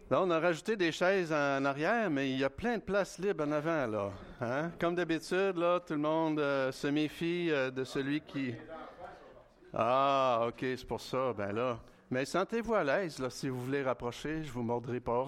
Là, on a rajouté des chaises en arrière, mais il y a plein de places libres en avant, là. Hein? Comme d'habitude, là, tout le monde se méfie de celui qui... Ah, OK, c'est pour ça, ben là. Mais sentez-vous à l'aise, là, si vous voulez rapprocher, je vous mordrai pas.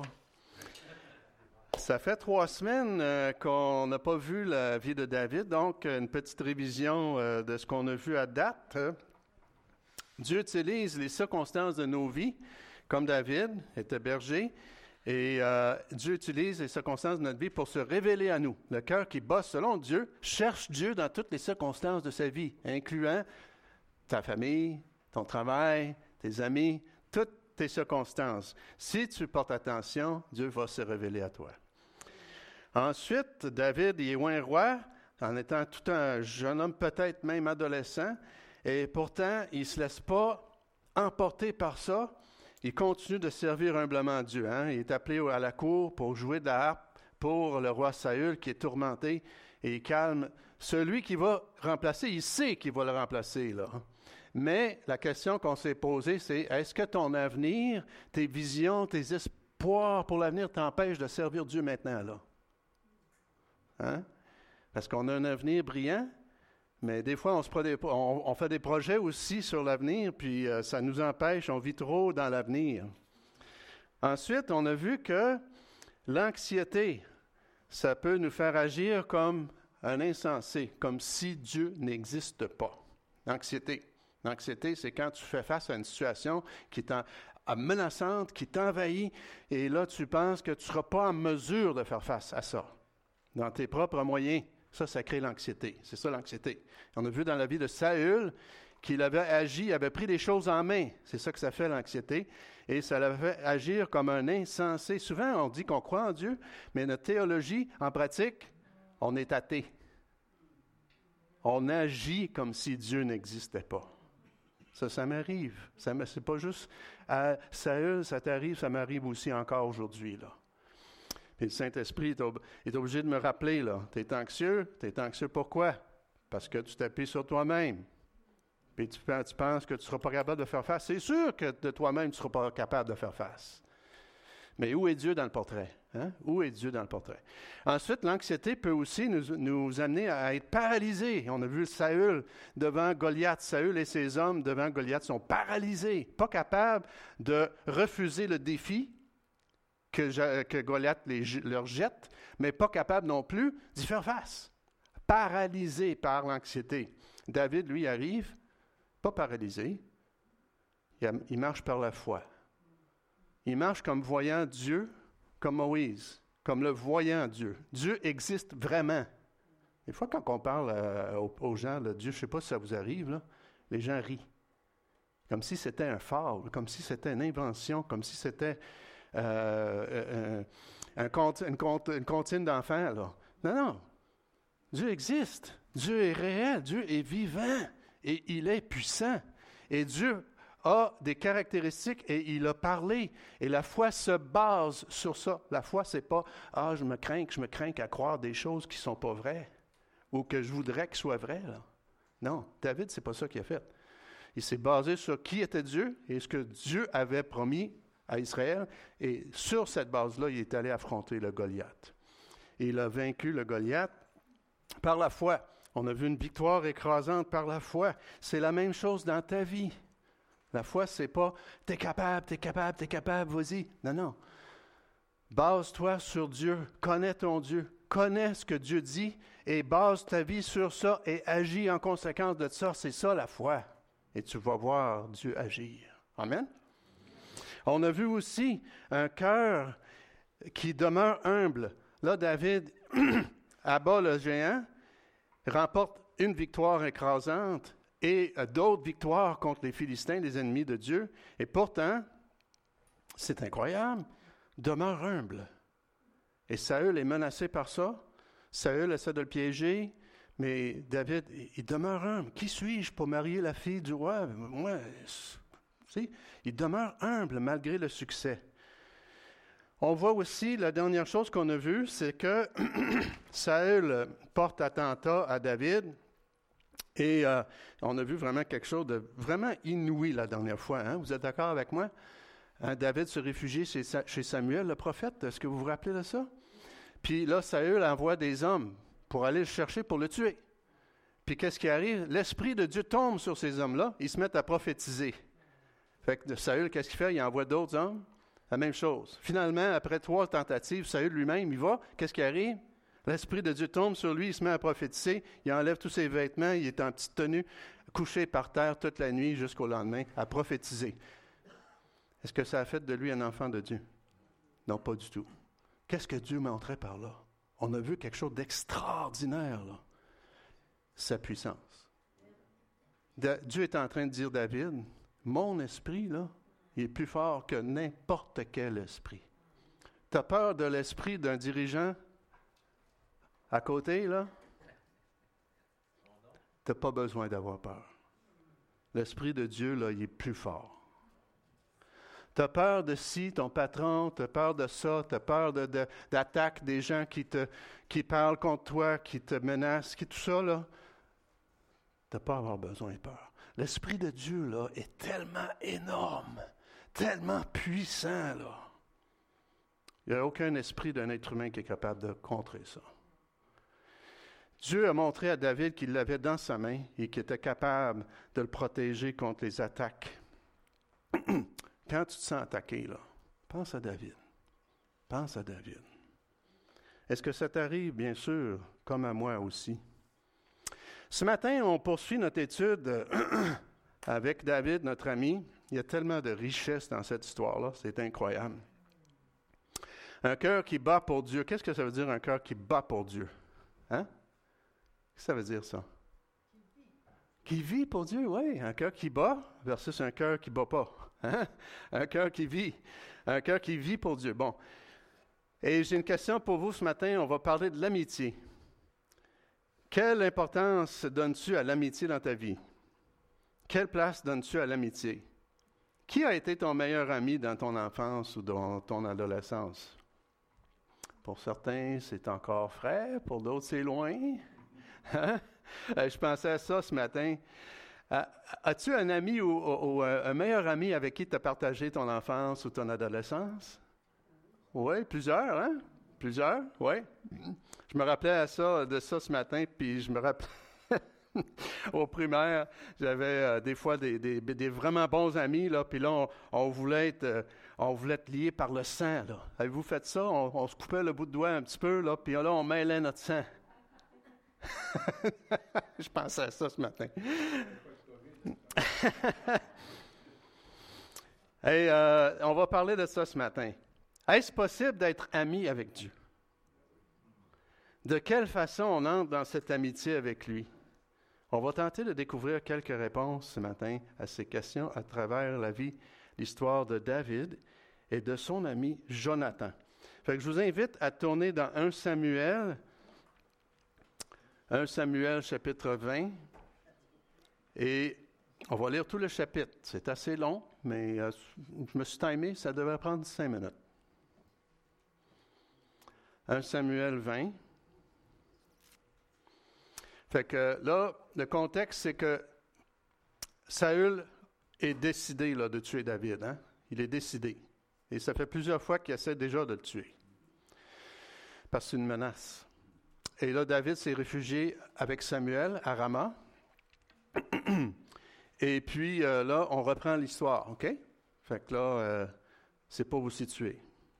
Ça fait 3 semaines qu'on n'a pas vu la vie de David, donc une petite révision de ce qu'on a vu à date. Dieu utilise les circonstances de nos vies, comme David était berger, et Dieu utilise les circonstances de notre vie pour se révéler à nous. Le cœur qui bat selon Dieu cherche Dieu dans toutes les circonstances de sa vie, incluant ta famille, ton travail, tes amis, toutes tes circonstances. Si tu portes attention, Dieu va se révéler à toi. Ensuite, David y est oint roi, en étant tout un jeune homme, peut-être même adolescent, et pourtant, il ne se laisse pas emporter par ça. Il continue de servir humblement Dieu. Hein? Il est appelé à la cour pour jouer de la harpe pour le roi Saül qui est tourmenté, et il calme celui qui va remplacer. Il sait qu'il va le remplacer, là. Mais la question qu'on s'est posée, c'est est-ce que ton avenir, tes visions, tes espoirs pour l'avenir t'empêchent de servir Dieu maintenant, là? Hein? Parce qu'on a un avenir brillant, mais des fois, on fait des projets aussi sur l'avenir, puis ça nous empêche, on vit trop dans l'avenir. Ensuite, on a vu que l'anxiété, ça peut nous faire agir comme un insensé, comme si Dieu n'existe pas. L'anxiété. L'anxiété, c'est quand tu fais face à une situation qui est menaçante, qui t'envahit, et là, tu penses que tu ne seras pas en mesure de faire face à ça. Dans tes propres moyens, ça crée l'anxiété. C'est ça l'anxiété. On a vu dans la vie de Saül qu'il avait agi, il avait pris des choses en main. C'est ça que ça fait l'anxiété. Et ça l'avait fait agir comme un insensé. Souvent, on dit qu'on croit en Dieu, mais notre théologie, en pratique, on est athée. On agit comme si Dieu n'existait pas. Ça m'arrive. C'est pas juste à Saül, ça t'arrive, ça m'arrive aussi encore aujourd'hui, là. Puis le Saint-Esprit est obligé de me rappeler, là, tu es anxieux pourquoi? Parce que tu t'appuies sur toi-même. Puis tu penses que tu ne seras pas capable de faire face. C'est sûr que de toi-même, tu ne seras pas capable de faire face. Mais où est Dieu dans le portrait? Hein? Où est Dieu dans le portrait? Ensuite, l'anxiété peut aussi nous amener à être paralysés. On a vu Saül devant Goliath. Saül et ses hommes devant Goliath sont paralysés, pas capables de refuser le défi que Goliath leur jette, mais pas capable non plus d'y faire face. Paralysé par l'anxiété. David, lui, arrive, pas paralysé, il marche par la foi. Il marche comme voyant Dieu, comme Moïse, comme le voyant Dieu. Dieu existe vraiment. Des fois, quand on parle aux gens de Dieu, je ne sais pas si ça vous arrive, là, les gens rient. Comme si c'était un fable, comme si c'était une invention, comme si c'était une comptine d'enfants, là. Non. Dieu existe. Dieu est réel. Dieu est vivant. Et il est puissant. Et Dieu a des caractéristiques et il a parlé. Et la foi se base sur ça. La foi, c'est pas « Ah, je me crains à croire des choses qui ne sont pas vraies ou que je voudrais qu'elles soient vraies. » là. Non, David, c'est pas ça qu'il a fait. Il s'est basé sur qui était Dieu et ce que Dieu avait promis à Israël. Et sur cette base-là, il est allé affronter le Goliath. Et il a vaincu le Goliath par la foi. On a vu une victoire écrasante par la foi. C'est la même chose dans ta vie. La foi, c'est pas « t'es capable, vas-y ». Non. Base-toi sur Dieu. Connais ton Dieu. Connais ce que Dieu dit et base ta vie sur ça et agis en conséquence de ça. C'est ça la foi. Et tu vas voir Dieu agir. Amen. On a vu aussi un cœur qui demeure humble. Là, David abat le géant, remporte une victoire écrasante et d'autres victoires contre les Philistins, les ennemis de Dieu. Et pourtant, c'est incroyable, demeure humble. Et Saül est menacé par ça. Saül essaie de le piéger, mais David, il demeure humble. Qui suis-je pour marier la fille du roi? Moi, il demeure humble malgré le succès. On voit aussi, la dernière chose qu'on a vue, c'est que Saül porte attentat à David. Et on a vu vraiment quelque chose de vraiment inouï la dernière fois. Hein? Vous êtes d'accord avec moi? Hein, David se réfugie chez Samuel, le prophète. Est-ce que vous vous rappelez de ça? Puis là, Saül envoie des hommes pour aller le chercher, pour le tuer. Puis qu'est-ce qui arrive? L'Esprit de Dieu tombe sur ces hommes-là. Ils se mettent à prophétiser. Fait que Saül, qu'est-ce qu'il fait? Il envoie d'autres hommes. La même chose. Finalement, après 3 tentatives, Saül lui-même, il va. Qu'est-ce qui arrive? L'Esprit de Dieu tombe sur lui, il se met à prophétiser. Il enlève tous ses vêtements, il est en petite tenue, couché par terre toute la nuit jusqu'au lendemain, à prophétiser. Est-ce que ça a fait de lui un enfant de Dieu? Non, pas du tout. Qu'est-ce que Dieu montrait par là? On a vu quelque chose d'extraordinaire, là. Sa puissance. Dieu est en train de dire, David, mon esprit, là, il est plus fort que n'importe quel esprit. Tu as peur de l'esprit d'un dirigeant à côté, là? Tu n'as pas besoin d'avoir peur. L'Esprit de Dieu, là, il est plus fort. Tu as peur de ci, ton patron, tu as peur de ça, tu as peur d'attaques des gens qui parlent contre toi, qui te menacent, tout ça, là. Tu n'as pas à avoir besoin de peur. L'Esprit de Dieu, là, est tellement énorme, tellement puissant, là. Il n'y a aucun esprit d'un être humain qui est capable de contrer ça. Dieu a montré à David qu'il l'avait dans sa main et qu'il était capable de le protéger contre les attaques. Quand tu te sens attaqué, là, pense à David. Pense à David. Est-ce que ça t'arrive? Bien sûr, comme à moi aussi. Ce matin, on poursuit notre étude avec David, notre ami. Il y a tellement de richesse dans cette histoire-là, c'est incroyable. Un cœur qui bat pour Dieu. Qu'est-ce que ça veut dire un cœur qui bat pour Dieu? Hein? Qu'est-ce que ça veut dire ça? Qui vit pour Dieu, oui. Un cœur qui bat versus un cœur qui ne bat pas. Hein? Un cœur qui vit. Un cœur qui vit pour Dieu. Bon. Et j'ai une question pour vous ce matin. On va parler de l'amitié. Quelle importance donnes-tu à l'amitié dans ta vie? Quelle place donnes-tu à l'amitié? Qui a été ton meilleur ami dans ton enfance ou dans ton adolescence? Pour certains, c'est encore frais. Pour d'autres, c'est loin. Hein? Je pensais à ça ce matin. As-tu un ami ou un meilleur ami avec qui tu as partagé ton enfance ou ton adolescence? Oui, plusieurs, hein? Plusieurs, oui. Je me rappelais de ça ce matin, puis je me rappelais au primaire, j'avais des fois des vraiment bons amis, là, puis là, on voulait être liés par le sang, là. Avez-vous fait ça? On se coupait le bout de doigt un petit peu, là, puis là, on mêlait notre sang. Je pensais à ça ce matin. Et on va parler de ça ce matin. Est-ce possible d'être ami avec Dieu? De quelle façon on entre dans cette amitié avec lui? On va tenter de découvrir quelques réponses ce matin à ces questions à travers l'histoire de David et de son ami Jonathan. Fait que je vous invite à tourner dans 1 Samuel chapitre 20, et on va lire tout le chapitre. C'est assez long, mais je me suis timé, ça devrait prendre 5 minutes. 1 Samuel 20. Fait que là, le contexte, c'est que Saül est décidé là, de tuer David. Hein? Il est décidé. Et ça fait plusieurs fois qu'il essaie déjà de le tuer. Parce que c'est une menace. Et là, David s'est réfugié avec Samuel à Rama. Et puis là, on reprend l'histoire, OK? Fait que là, c'est pour vous situer.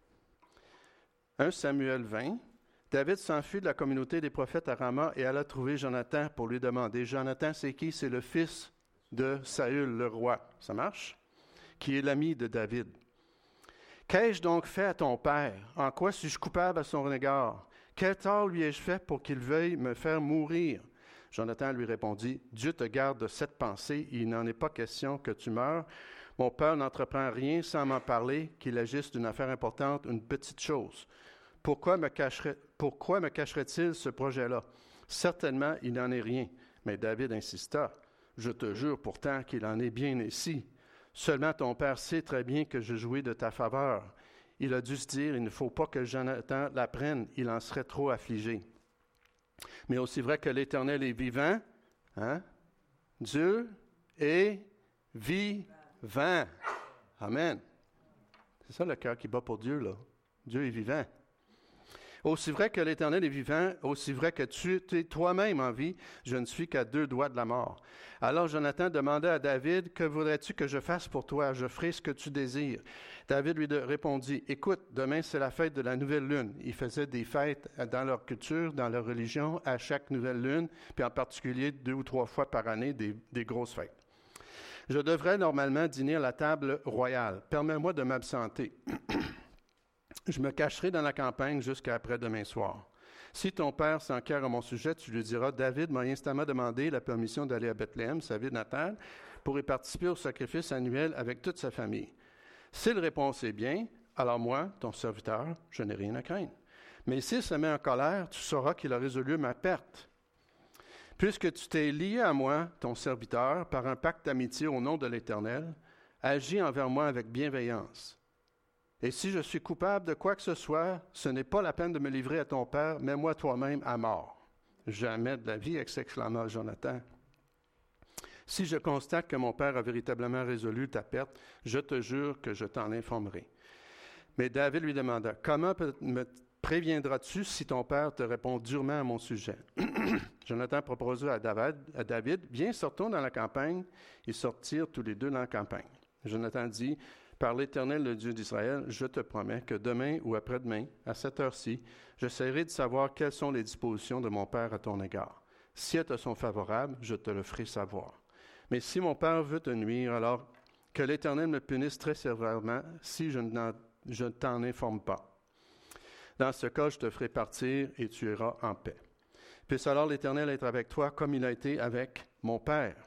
1 Samuel 20. David s'enfuit de la communauté des prophètes à Rama et alla trouver Jonathan pour lui demander. Jonathan, c'est qui? C'est le fils de Saül, le roi. Ça marche? Qui est l'ami de David. Qu'ai-je donc fait à ton père? En quoi suis-je coupable à son égard? Quel tort lui ai-je fait pour qu'il veuille me faire mourir? Jonathan lui répondit, Dieu te garde de cette pensée, il n'en est pas question que tu meurs. Mon père n'entreprend rien sans m'en parler, qu'il agisse d'une affaire importante, une petite chose. Pourquoi me cacherait-il ce projet-là? Certainement, il n'en est rien. Mais David insista. Je te jure pourtant qu'il en est bien ainsi. Seulement ton père sait très bien que je jouis de ta faveur. Il a dû se dire, il ne faut pas que Jonathan l'apprenne, il en serait trop affligé. Mais aussi vrai que l'Éternel est vivant, hein? Dieu est vivant. Amen. C'est ça le cœur qui bat pour Dieu, là. Dieu est vivant. Aussi vrai que l'Éternel est vivant, aussi vrai que tu es toi-même en vie, je ne suis qu'à 2 doigts de la mort. Alors Jonathan demanda à David, que voudrais-tu que je fasse pour toi? Je ferai ce que tu désires. David lui répondit, écoute, demain c'est la fête de la nouvelle lune. Ils faisaient des fêtes dans leur culture, dans leur religion, à chaque nouvelle lune, puis en particulier 2 ou 3 fois par année, des grosses fêtes. Je devrais normalement dîner à la table royale. Permets-moi de m'absenter. Je me cacherai dans la campagne jusqu'à après-demain soir. Si ton père s'enquiert à mon sujet, tu lui diras, David m'a instamment demandé la permission d'aller à Bethléem, sa ville natale, pour y participer au sacrifice annuel avec toute sa famille. S'il répond c'est bien, alors moi, ton serviteur, je n'ai rien à craindre. Mais s'il se met en colère, tu sauras qu'il a résolu ma perte. Puisque tu t'es lié à moi, ton serviteur, par un pacte d'amitié au nom de l'Éternel, agis envers moi avec bienveillance. Et si je suis coupable de quoi que ce soit, ce n'est pas la peine de me livrer à ton père, mets-moi toi-même à mort. Jamais de la vie, exclama Jonathan. Si je constate que mon père a véritablement résolu ta perte, je te jure que je t'en informerai. Mais David lui demanda, comment me préviendras-tu si ton père te répond durement à mon sujet? Jonathan proposa à David, viens, sortons dans la campagne. Ils sortirent tous les deux dans la campagne. Jonathan dit, par l'Éternel, le Dieu d'Israël, je te promets que demain ou après-demain, à cette heure-ci, j'essaierai de savoir quelles sont les dispositions de mon père à ton égard. Si elles te sont favorables, je te le ferai savoir. Mais si mon père veut te nuire, alors que l'Éternel me punisse très sévèrement si je ne t'en informe pas. Dans ce cas, je te ferai partir et tu iras en paix. Puisse alors l'Éternel être avec toi comme il a été avec mon père.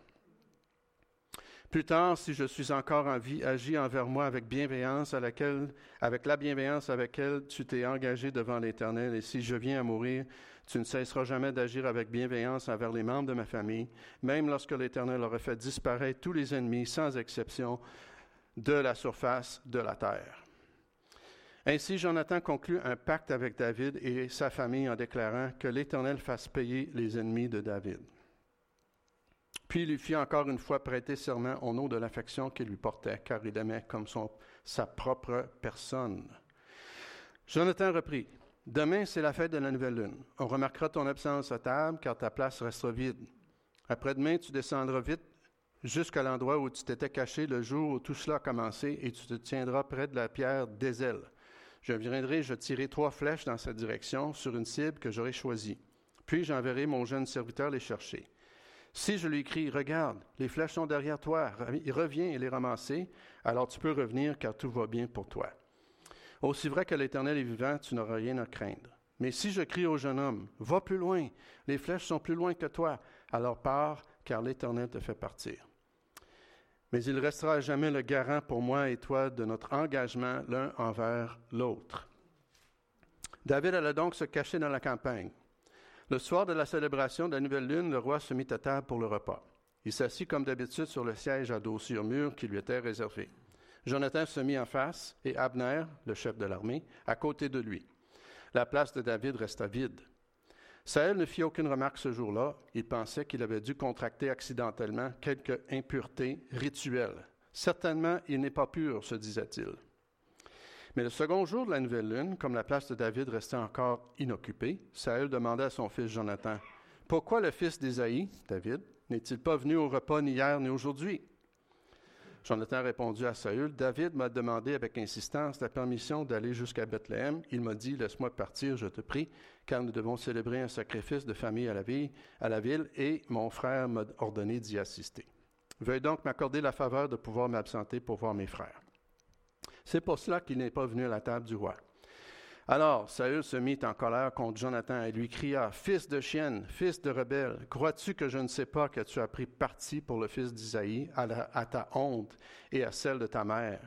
Plus tard, si je suis encore en vie, agis envers moi avec bienveillance avec la bienveillance avec laquelle tu t'es engagé devant l'Éternel. Et si je viens à mourir, tu ne cesseras jamais d'agir avec bienveillance envers les membres de ma famille, même lorsque l'Éternel aurait fait disparaître tous les ennemis, sans exception, de la surface de la terre. Ainsi, Jonathan conclut un pacte avec David et sa famille en déclarant que l'Éternel fasse payer les ennemis de David. Puis il lui fit encore une fois prêter serment au nom de l'affection qu'il lui portait, car il aimait comme sa propre personne. Jonathan reprit, « Demain, c'est la fête de la nouvelle lune. On remarquera ton absence à table, car ta place restera vide. Après-demain, tu descendras vite jusqu'à l'endroit où tu t'étais caché le jour où tout cela a commencé, et tu te tiendras près de la pierre d'Ézel. Je viendrai, je tirerai 3 flèches dans cette direction, sur une cible que j'aurai choisie. Puis j'enverrai mon jeune serviteur les chercher. Si je lui crie, regarde, les flèches sont derrière toi, reviens et les ramasser, alors tu peux revenir car tout va bien pour toi. Aussi vrai que l'Éternel est vivant, tu n'auras rien à craindre. Mais si je crie au jeune homme, va plus loin, les flèches sont plus loin que toi, alors pars car l'Éternel te fait partir. Mais il restera à jamais le garant pour moi et toi de notre engagement l'un envers l'autre. David alla donc se cacher dans la campagne. Le soir de la célébration de la nouvelle lune, le roi se mit à table pour le repas. Il s'assit comme d'habitude sur le siège à dos sur mur qui lui était réservé. Jonathan se mit en face et Abner, le chef de l'armée, à côté de lui. La place de David resta vide. Saül ne fit aucune remarque ce jour-là. Il pensait qu'il avait dû contracter accidentellement quelque impureté rituelle. Certainement, il n'est pas pur, se disait-il. Mais le second jour de la nouvelle lune, comme la place de David restait encore inoccupée, Saül demanda à son fils Jonathan, « Pourquoi le fils d'Ésaïe, David, n'est-il pas venu au repas ni hier ni aujourd'hui? » Jonathan répondit à Saül, « David m'a demandé avec insistance la permission d'aller jusqu'à Bethléem. Il m'a dit, laisse-moi partir, je te prie, car nous devons célébrer un sacrifice de famille à la ville, et mon frère m'a ordonné d'y assister. Veuille donc m'accorder la faveur de pouvoir m'absenter pour voir mes frères. » C'est pour cela qu'il n'est pas venu à la table du roi. Alors Saül se mit en colère contre Jonathan et lui cria, « Fils de chienne, fils de rebelle, crois-tu que je ne sais pas que tu as pris parti pour le fils d'Isaïe à ta honte et à celle de ta mère?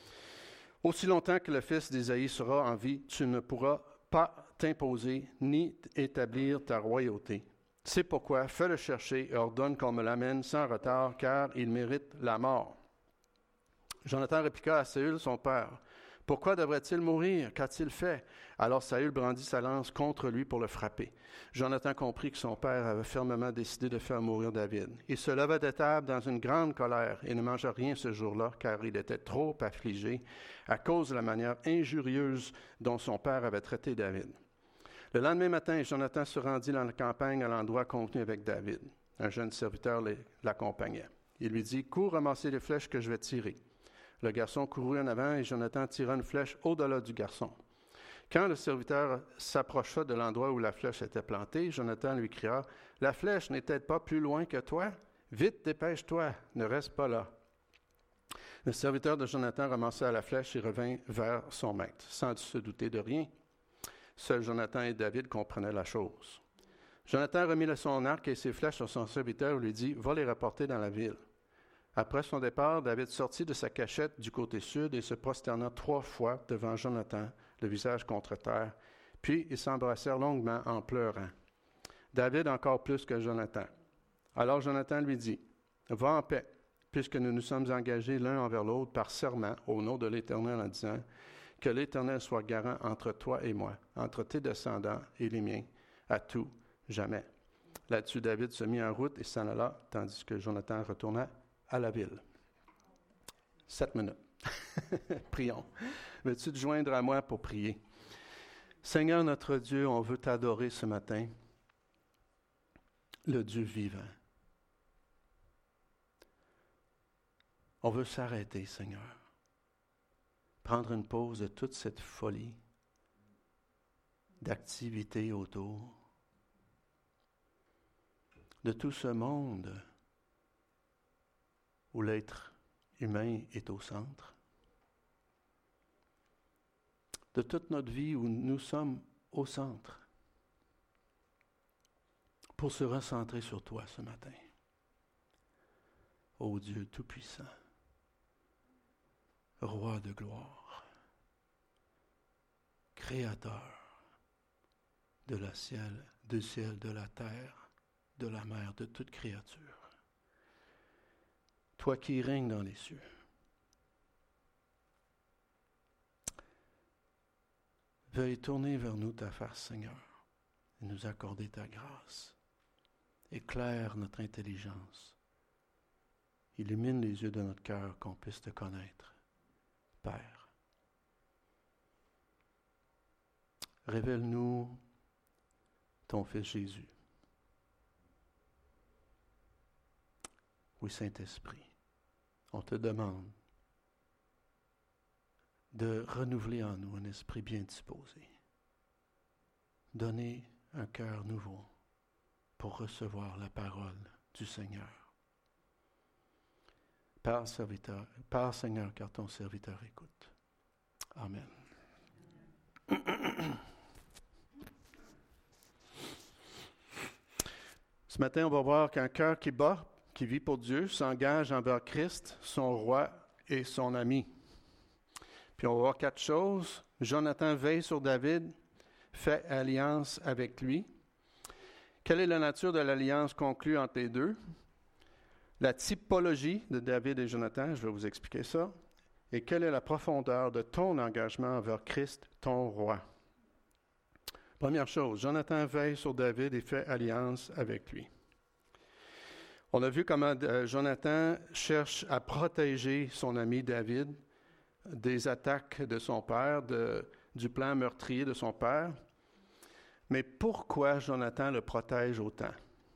Aussi longtemps que le fils d'Isaïe sera en vie, tu ne pourras pas t'imposer ni établir ta royauté. C'est pourquoi fais-le chercher et ordonne qu'on me l'amène sans retard, car il mérite la mort. » Jonathan répliqua à Saül, son père, « Pourquoi devrait-il mourir? Qu'a-t-il fait? » Alors Saül brandit sa lance contre lui pour le frapper. Jonathan comprit que son père avait fermement décidé de faire mourir David. Il se leva de table dans une grande colère et ne mangea rien ce jour-là, car il était trop affligé à cause de la manière injurieuse dont son père avait traité David. Le lendemain matin, Jonathan se rendit dans la campagne à l'endroit convenu avec David. Un jeune serviteur l'accompagnait. Il lui dit, « Cours ramasser les flèches que je vais tirer. » Le garçon courut en avant et Jonathan tira une flèche au-delà du garçon. Quand le serviteur s'approcha de l'endroit où la flèche était plantée, Jonathan lui cria, « La flèche n'est-elle pas plus loin que toi? Vite, dépêche-toi, ne reste pas là. » Le serviteur de Jonathan ramassa la flèche et revint vers son maître, sans se douter de rien. Seuls Jonathan et David comprenaient la chose. Jonathan remit son arc et ses flèches à son serviteur et lui dit, « Va les rapporter dans la ville. » Après son départ, David sortit de sa cachette du côté sud et se prosterna 3 fois devant Jonathan, le visage contre terre. Puis ils s'embrassèrent longuement en pleurant. David encore plus que Jonathan. Alors Jonathan lui dit, « Va en paix, puisque nous nous sommes engagés l'un envers l'autre par serment au nom de l'Éternel en disant, que l'Éternel soit garant entre toi et moi, entre tes descendants et les miens, à tout jamais. » Là-dessus, David se mit en route et s'en alla, tandis que Jonathan retourna à la ville. 7 minutes. Prions. Veux-tu te joindre à moi pour prier? Seigneur notre Dieu, on veut t'adorer ce matin, le Dieu vivant. On veut s'arrêter, Seigneur. Prendre une pause de toute cette folie d'activité autour, de tout ce monde où l'être humain est au centre, de toute notre vie où nous sommes au centre, pour se recentrer sur toi ce matin. Ô Dieu Tout-Puissant, Roi de gloire, Créateur de la ciel, du ciel, de la terre, de la mer, de toute créature. Toi qui règnes dans les cieux. Veuille tourner vers nous ta face, Seigneur, et nous accorder ta grâce. Éclaire notre intelligence. Illumine les yeux de notre cœur qu'on puisse te connaître, Père. Révèle-nous ton Fils Jésus. Oui, Saint-Esprit, on te demande de renouveler en nous un esprit bien disposé. Donner un cœur nouveau pour recevoir la parole du Seigneur. Parle, Seigneur, car ton serviteur écoute. Amen. Ce matin, on va voir qu'un cœur qui bat, qui vit pour Dieu, s'engage envers Christ, son roi et son ami. Puis on va voir 4 choses. Jonathan veille sur David, fait alliance avec lui. Quelle est la nature de l'alliance conclue entre les deux? La typologie de David et Jonathan, je vais vous expliquer ça. Et quelle est la profondeur de ton engagement envers Christ, ton roi? Première chose, Jonathan veille sur David et fait alliance avec lui. On a vu comment Jonathan cherche à protéger son ami David des attaques de son père, du plan meurtrier de son père. Mais pourquoi Jonathan le protège autant?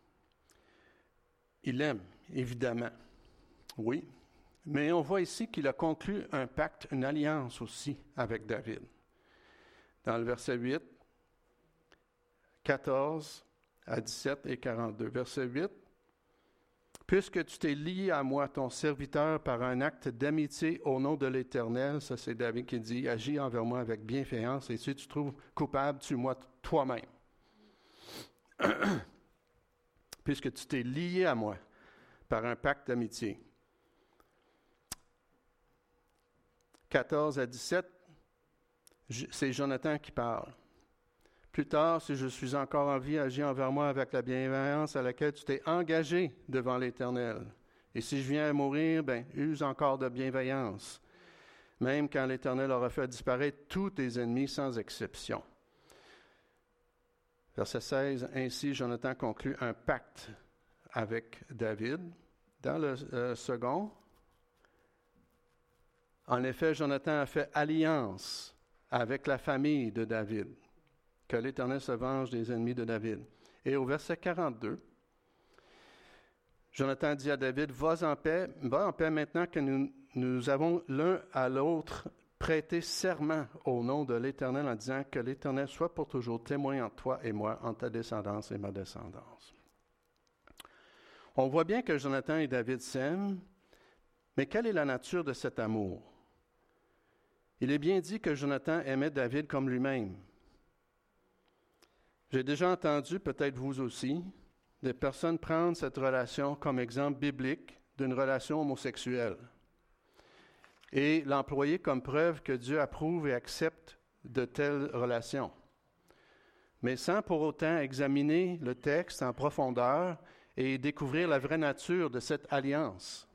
Il l'aime, évidemment. Oui. Mais on voit ici qu'il a conclu un pacte, une alliance aussi avec David. Dans le verset 8, 14 à 17 et 42. Verset 8. « Puisque tu t'es lié à moi, ton serviteur, par un acte d'amitié au nom de l'Éternel, » ça c'est David qui dit, « agis envers moi avec bienveillance, et si tu trouves coupable, tue-moi toi-même. » Puisque tu t'es lié à moi par un pacte d'amitié. 14 à 17, c'est Jonathan qui parle. Plus tard, si je suis encore en vie, agis envers moi avec la bienveillance à laquelle tu t'es engagé devant l'Éternel. Et si je viens à mourir, use encore de bienveillance. même quand l'Éternel aura fait disparaître tous tes ennemis sans exception. Verset 16, ainsi Jonathan conclut un pacte avec David. Dans le second, en effet, Jonathan a fait alliance avec la famille de David, que l'Éternel se venge des ennemis de David. Et au verset 42, Jonathan dit à David, va en paix maintenant que nous avons l'un à l'autre prêté serment au nom de l'Éternel en disant que l'Éternel soit pour toujours témoin entre toi et moi, entre ta descendance et ma descendance. On voit bien que Jonathan et David s'aiment, mais quelle est la nature de cet amour? Il est bien dit que Jonathan aimait David comme lui-même. J'ai déjà entendu, peut-être vous aussi, des personnes prendre cette relation comme exemple biblique d'une relation homosexuelle et l'employer comme preuve que Dieu approuve et accepte de telles relations, mais sans pour autant examiner le texte en profondeur et découvrir la vraie nature de cette alliance.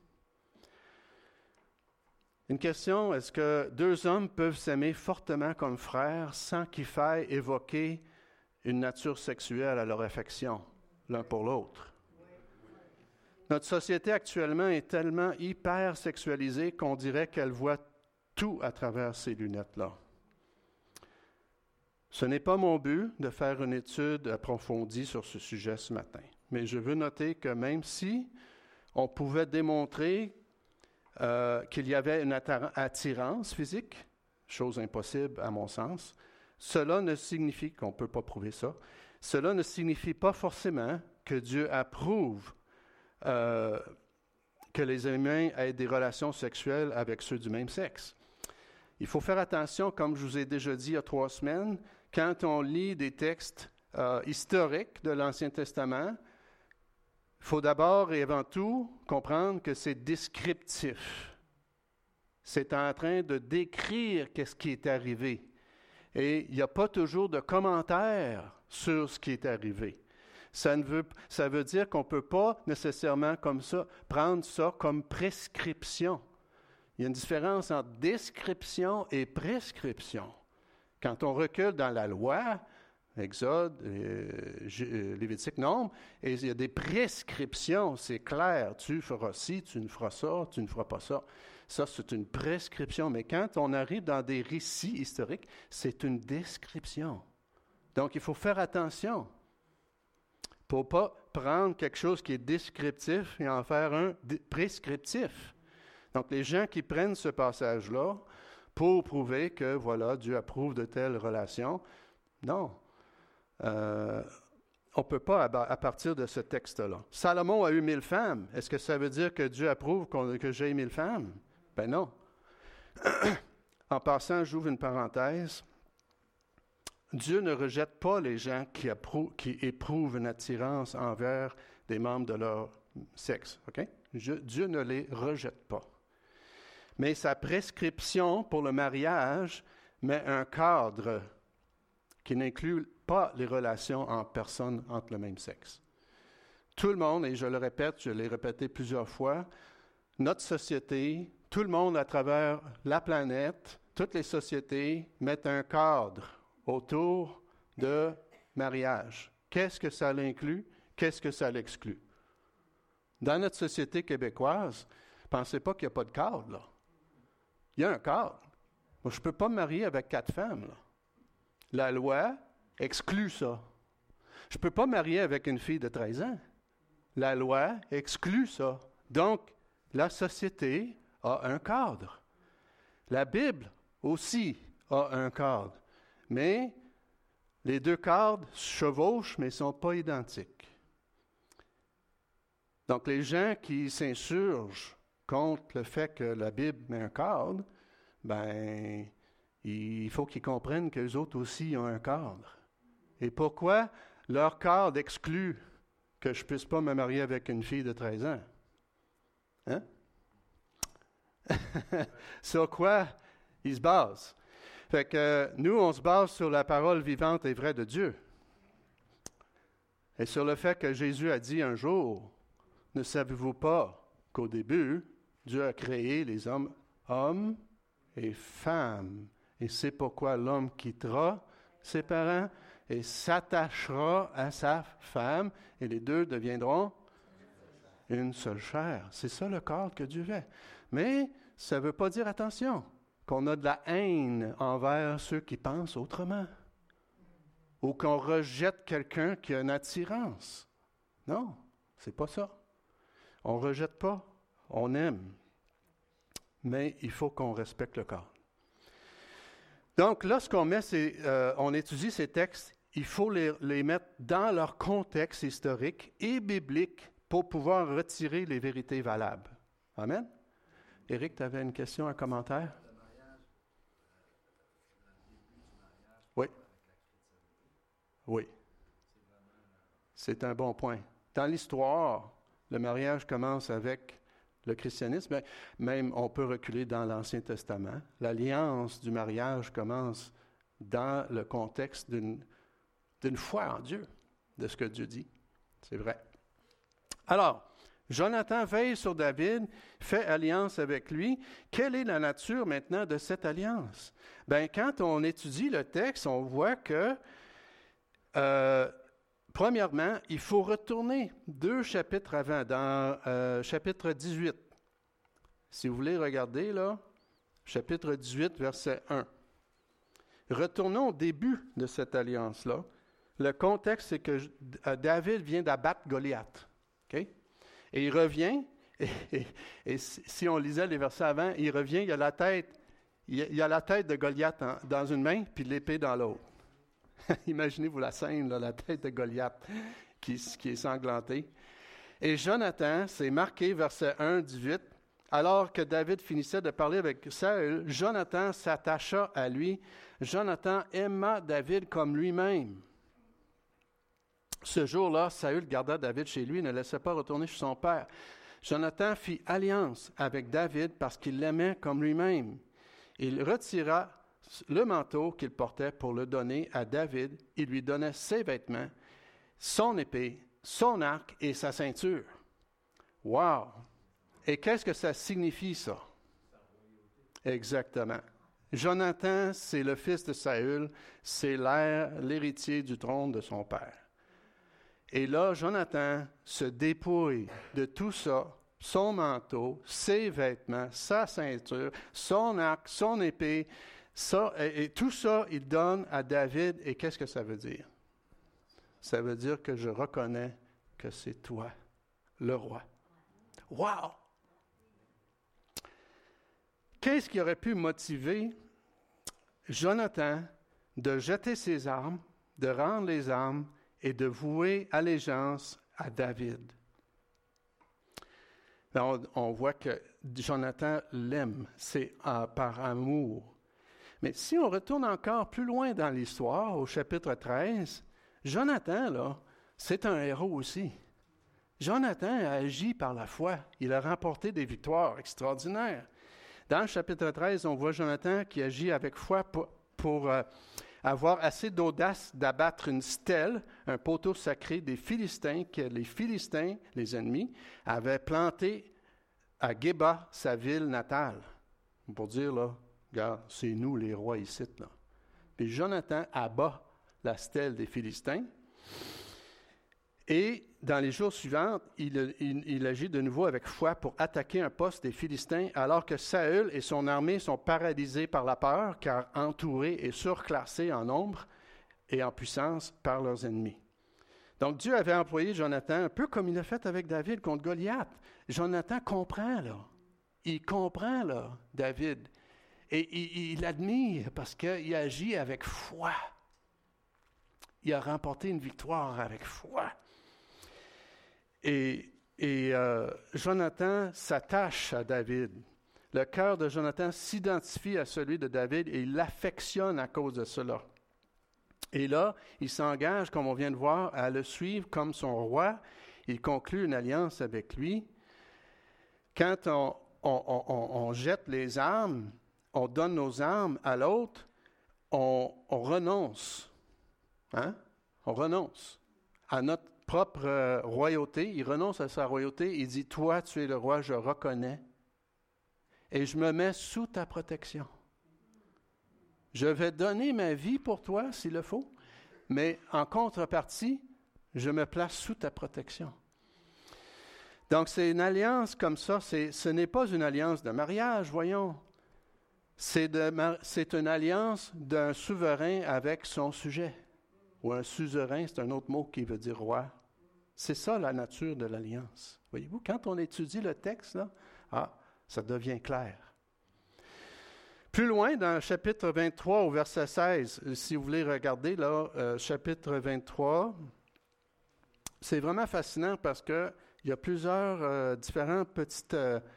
Une question, est-ce que deux hommes peuvent s'aimer fortement comme frères sans qu'il faille évoquer une nature sexuelle à leur affection, l'un pour l'autre? Notre société actuellement est tellement hyper sexualisée qu'on dirait qu'elle voit tout à travers ces lunettes-là. Ce n'est pas mon but de faire une étude approfondie sur ce sujet ce matin, mais je veux noter que même si on pouvait démontrer qu'il y avait une attirance physique, chose impossible à mon sens, cela ne signifie qu'on ne peut pas prouver ça. Cela ne signifie pas forcément que Dieu approuve que les humains aient des relations sexuelles avec ceux du même sexe. Il faut faire attention, comme je vous ai déjà dit il y a 3 semaines, quand on lit des textes historiques de l'Ancien Testament, il faut d'abord et avant tout comprendre que c'est descriptif. C'est en train de décrire qu'est-ce qui est arrivé. Et il n'y a pas toujours de commentaires sur ce qui est arrivé. Ça veut dire qu'on ne peut pas nécessairement comme ça prendre ça comme prescription. Il y a une différence entre description et prescription. Quand on recule dans la loi, Exode, Lévitique, Nombre, et il y a des prescriptions, c'est clair, tu feras ci, tu ne feras ça, tu ne feras pas ça. Ça, c'est une prescription. Mais quand on arrive dans des récits historiques, c'est une description. Donc, il faut faire attention pour ne pas prendre quelque chose qui est descriptif et en faire un prescriptif. Donc, les gens qui prennent ce passage-là pour prouver que, voilà, Dieu approuve de telles relations, non. On ne peut pas à partir de ce texte-là. Salomon a eu 1000 femmes. Est-ce que ça veut dire que Dieu approuve que j'ai 1000 femmes? Ben non. En passant, j'ouvre une parenthèse. Dieu ne rejette pas les gens qui éprouvent une attirance envers des membres de leur sexe. Okay? Dieu ne les rejette pas. Mais sa prescription pour le mariage met un cadre qui n'inclut pas les relations entre personnes entre le même sexe. Tout le monde, et je le répète, je l'ai répété plusieurs fois, notre société, tout le monde à travers la planète, toutes les sociétés mettent un cadre autour de mariage. Qu'est-ce que ça l'inclut? Qu'est-ce que ça l'exclut? Dans notre société québécoise, pensez pas qu'il n'y a pas de cadre, là. Il y a un cadre. Moi, je ne peux pas me marier avec 4 femmes, là. La loi exclut ça. Je ne peux pas me marier avec une fille de 13 ans. La loi exclut ça. Donc, la société a un cadre. La Bible aussi a un cadre. Mais les deux cadres chevauchent, mais ne sont pas identiques. Donc, les gens qui s'insurgent contre le fait que la Bible met un cadre, ben, il faut qu'ils comprennent qu'eux autres aussi ont un cadre. Et pourquoi leur cadre exclut que je ne puisse pas me marier avec une fille de 13 ans? Hein? Sur quoi ils se basent? Fait que nous, on se base sur la parole vivante et vraie de Dieu. Et sur le fait que Jésus a dit un jour, ne savez-vous pas qu'au début, Dieu a créé les hommes et femme. Et c'est pourquoi l'homme quittera ses parents et s'attachera à sa femme, et les deux deviendront une seule chair. C'est ça le corps que Dieu fait. Mais ça ne veut pas dire, attention, qu'on a de la haine envers ceux qui pensent autrement, ou qu'on rejette quelqu'un qui a une attirance. Non, c'est pas ça. On ne rejette pas, on aime. Mais il faut qu'on respecte le corps. Donc, lorsqu'on on étudie ces textes, il faut les mettre dans leur contexte historique et biblique pour pouvoir retirer les vérités valables. Amen? Éric, tu avais une question, un commentaire? Oui. Oui. C'est un bon point. Dans l'histoire, le mariage commence avec le christianisme. Même, on peut reculer dans l'Ancien Testament. L'alliance du mariage commence dans le contexte d'une foi en Dieu, de ce que Dieu dit. C'est vrai. Alors, Jonathan veille sur David, fait alliance avec lui. Quelle est la nature maintenant de cette alliance? Bien, quand on étudie le texte, on voit que, premièrement, il faut retourner 2 chapitres avant, dans chapitre 18. Si vous voulez regarder, là, chapitre 18, verset 1. Retournons au début de cette alliance-là. Le contexte, c'est que David vient d'abattre Goliath. Okay? Et il revient, et si on lisait les versets avant, il revient, il a la tête de Goliath dans une main, puis l'épée dans l'autre. Imaginez-vous la scène, là, la tête de Goliath qui est sanglantée. Et Jonathan, c'est marqué, verset 1, 18, alors que David finissait de parler avec Saül, Jonathan s'attacha à lui. Jonathan aima David comme lui-même. Ce jour-là, Saül garda David chez lui et ne laissait pas retourner chez son père. Jonathan fit alliance avec David parce qu'il l'aimait comme lui-même. Il retira le manteau qu'il portait pour le donner à David. Il lui donna ses vêtements, son épée, son arc et sa ceinture. Wow! Et qu'est-ce que ça signifie, ça? Exactement. Jonathan, c'est le fils de Saül, c'est l'héritier du trône de son père. Et là, Jonathan se dépouille de tout ça, son manteau, ses vêtements, sa ceinture, son arc, son épée, ça, et tout ça, il donne à David. Et qu'est-ce que ça veut dire? Ça veut dire que je reconnais que c'est toi, le roi. Wow! Qu'est-ce qui aurait pu motiver Jonathan de jeter ses armes, de rendre les armes et de vouer allégeance à David? On voit que Jonathan l'aime, c'est par amour. Mais si on retourne encore plus loin dans l'histoire, au chapitre 13, Jonathan, là, c'est un héros aussi. Jonathan a agi par la foi. Il a remporté des victoires extraordinaires. Dans le chapitre 13, on voit Jonathan qui agit avec foi pour avoir assez d'audace d'abattre une stèle, un poteau sacré des Philistins, que les Philistins, les ennemis, avaient planté à Géba, sa ville natale. Pour dire, là, regarde, c'est nous les rois ici, là. Puis Jonathan abat la stèle des Philistins. Et dans les jours suivants, il agit de nouveau avec foi pour attaquer un poste des Philistins, alors que Saül et son armée sont paralysés par la peur, car entourés et surclassés en nombre et en puissance par leurs ennemis. Donc Dieu avait employé Jonathan un peu comme il a fait avec David contre Goliath. Jonathan comprend, là. Il comprend, là, David. Et il l'admire parce qu'il agit avec foi. Il a remporté une victoire avec foi. Et Jonathan s'attache à David. Le cœur de Jonathan s'identifie à celui de David et il l'affectionne à cause de cela. Et là, il s'engage, comme on vient de voir, à le suivre comme son roi. Il conclut une alliance avec lui. Quand on jette les armes, on donne nos armes à l'autre, on renonce. Hein? On renonce à notre propre royauté. Il renonce à sa royauté. Il dit, toi, tu es le roi, je reconnais. Et je me mets sous ta protection. Je vais donner ma vie pour toi s'il le faut, mais en contrepartie, je me place sous ta protection. Donc, c'est une alliance comme ça. Ce n'est pas une alliance de mariage, voyons. C'est une alliance d'un souverain avec son sujet. Ou un suzerain, c'est un autre mot qui veut dire roi. C'est ça la nature de l'alliance. Voyez-vous, quand on étudie le texte, là, ça devient clair. Plus loin, dans le chapitre 23, au verset 16, si vous voulez regarder, là, chapitre 23, c'est vraiment fascinant parce qu'il y a plusieurs différentes petites,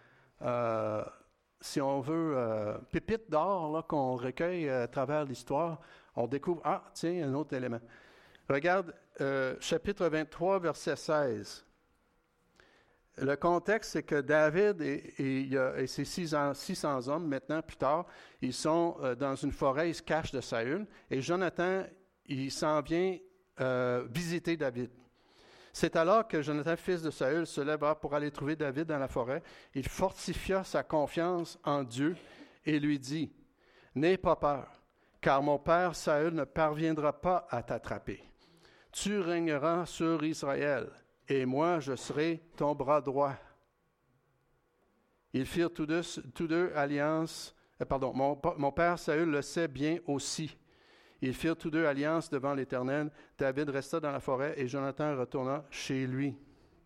si on veut, pépites d'or là, qu'on recueille à travers l'histoire. On découvre, tiens, un autre élément. Regarde, chapitre 23, verset 16. Le contexte, c'est que David et ses 600 hommes, maintenant, plus tard, ils sont dans une forêt, ils se cachent de Saül, et Jonathan, il s'en vient visiter David. C'est alors que Jonathan, fils de Saül, se lèva pour aller trouver David dans la forêt. Il fortifia sa confiance en Dieu et lui dit, « N'aie pas peur, car mon père Saül ne parviendra pas à t'attraper. Tu régneras sur Israël. Et moi, je serai ton bras droit. » Ils firent tous deux alliance. Mon père Saül le sait bien aussi. Ils firent tous deux alliance devant l'Éternel. David resta dans la forêt et Jonathan retourna chez lui.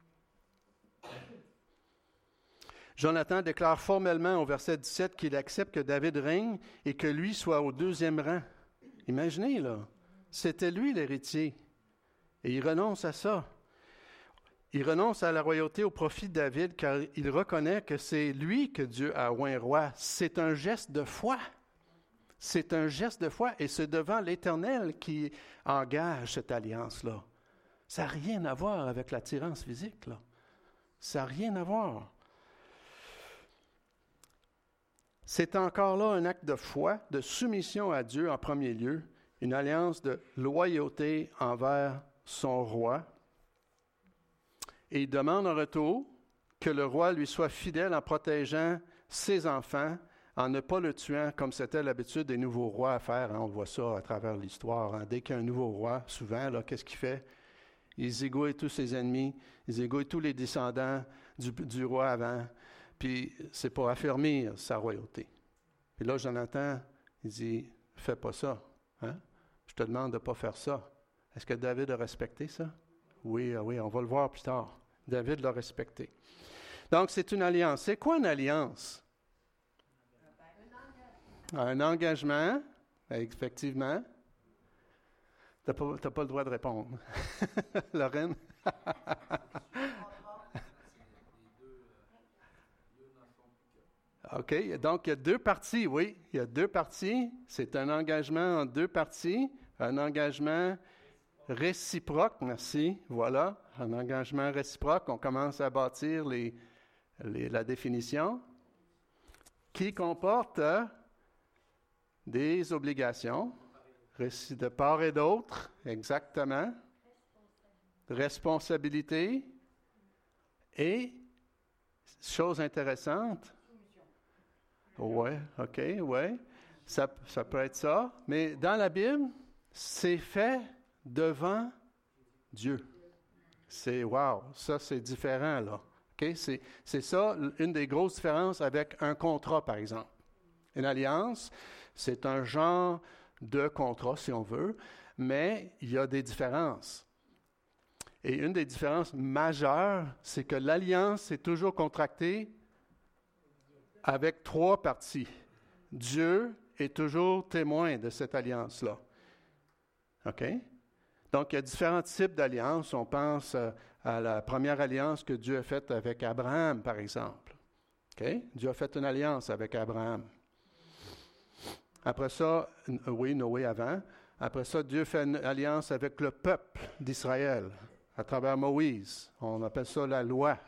Jonathan déclare formellement au verset 17 qu'il accepte que David règne et que lui soit au 2e rang. Imaginez, là, c'était lui l'héritier. Et il renonce à ça. Il renonce à la royauté au profit de David car il reconnaît que c'est lui que Dieu a oint roi. C'est un geste de foi. C'est un geste de foi et c'est devant l'Éternel qui engage cette alliance-là. Ça n'a rien à voir avec l'attirance physique, là. Ça n'a rien à voir. C'est encore là un acte de foi, de soumission à Dieu en premier lieu, une alliance de loyauté envers son roi. Et il demande en retour que le roi lui soit fidèle en protégeant ses enfants, en ne pas le tuant, comme c'était l'habitude des nouveaux rois à faire. On voit ça à travers l'histoire. Dès qu'il y a un nouveau roi, souvent, là, qu'est-ce qu'il fait? Il zigouille tous ses ennemis, il zigouille tous les descendants du roi avant. Puis c'est pour affermir sa royauté. Puis là, Jonathan, il dit, « Fais pas ça. Hein? Je te demande de ne pas faire ça. » Est-ce que David a respecté ça? Oui, on va le voir plus tard. David l'a respecté. Donc, c'est une alliance. C'est quoi une alliance? Un engagement, effectivement. Tu n'as pas le droit de répondre. Lorraine? OK, donc il y a 2 parties, oui. Il y a 2 parties. C'est un engagement en 2 parties. Un engagement réciproque, merci, voilà, un engagement réciproque. On commence à bâtir la définition qui comporte des obligations de part et d'autre, exactement, responsabilité et, chose intéressante, ça peut être ça, mais dans la Bible, c'est fait devant Dieu. C'est wow, ça c'est différent là. Okay? C'est ça une des grosses différences avec un contrat par exemple. Une alliance, c'est un genre de contrat si on veut, mais il y a des différences. Et une des différences majeures, c'est que l'alliance est toujours contractée avec 3 parties. Dieu est toujours témoin de cette alliance-là. OK? Donc, il y a différents types d'alliances. On pense à la première alliance que Dieu a faite avec Abraham, par exemple. Okay? Dieu a fait une alliance avec Abraham. Après ça, Noé avant. Après ça, Dieu fait une alliance avec le peuple d'Israël à travers Moïse. On appelle ça la loi.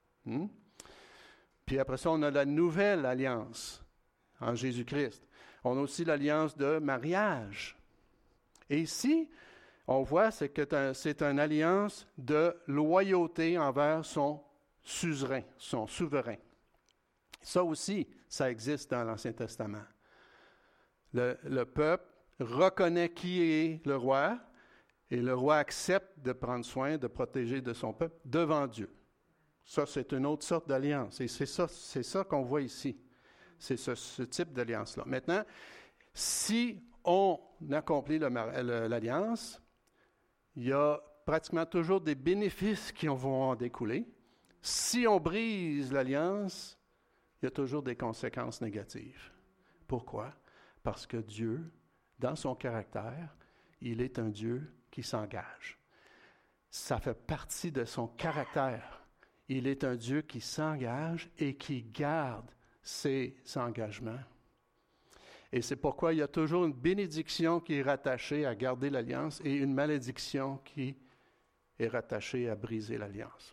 Puis après ça, on a la nouvelle alliance en Jésus-Christ. On a aussi l'alliance de mariage. Et ici, on voit que c'est une alliance de loyauté envers son suzerain, son souverain. Ça aussi, ça existe dans l'Ancien Testament. Le peuple reconnaît qui est le roi et le roi accepte de prendre soin, de protéger de son peuple devant Dieu. Ça, c'est une autre sorte d'alliance et c'est ça qu'on voit ici. C'est ce type d'alliance-là. Maintenant, si on accomplit l'alliance, il y a pratiquement toujours des bénéfices qui vont en découler. Si on brise l'alliance, il y a toujours des conséquences négatives. Pourquoi? Parce que Dieu, dans son caractère, il est un Dieu qui s'engage. Ça fait partie de son caractère. Il est un Dieu qui s'engage et qui garde ses engagements. Et c'est pourquoi il y a toujours une bénédiction qui est rattachée à garder l'alliance et une malédiction qui est rattachée à briser l'alliance.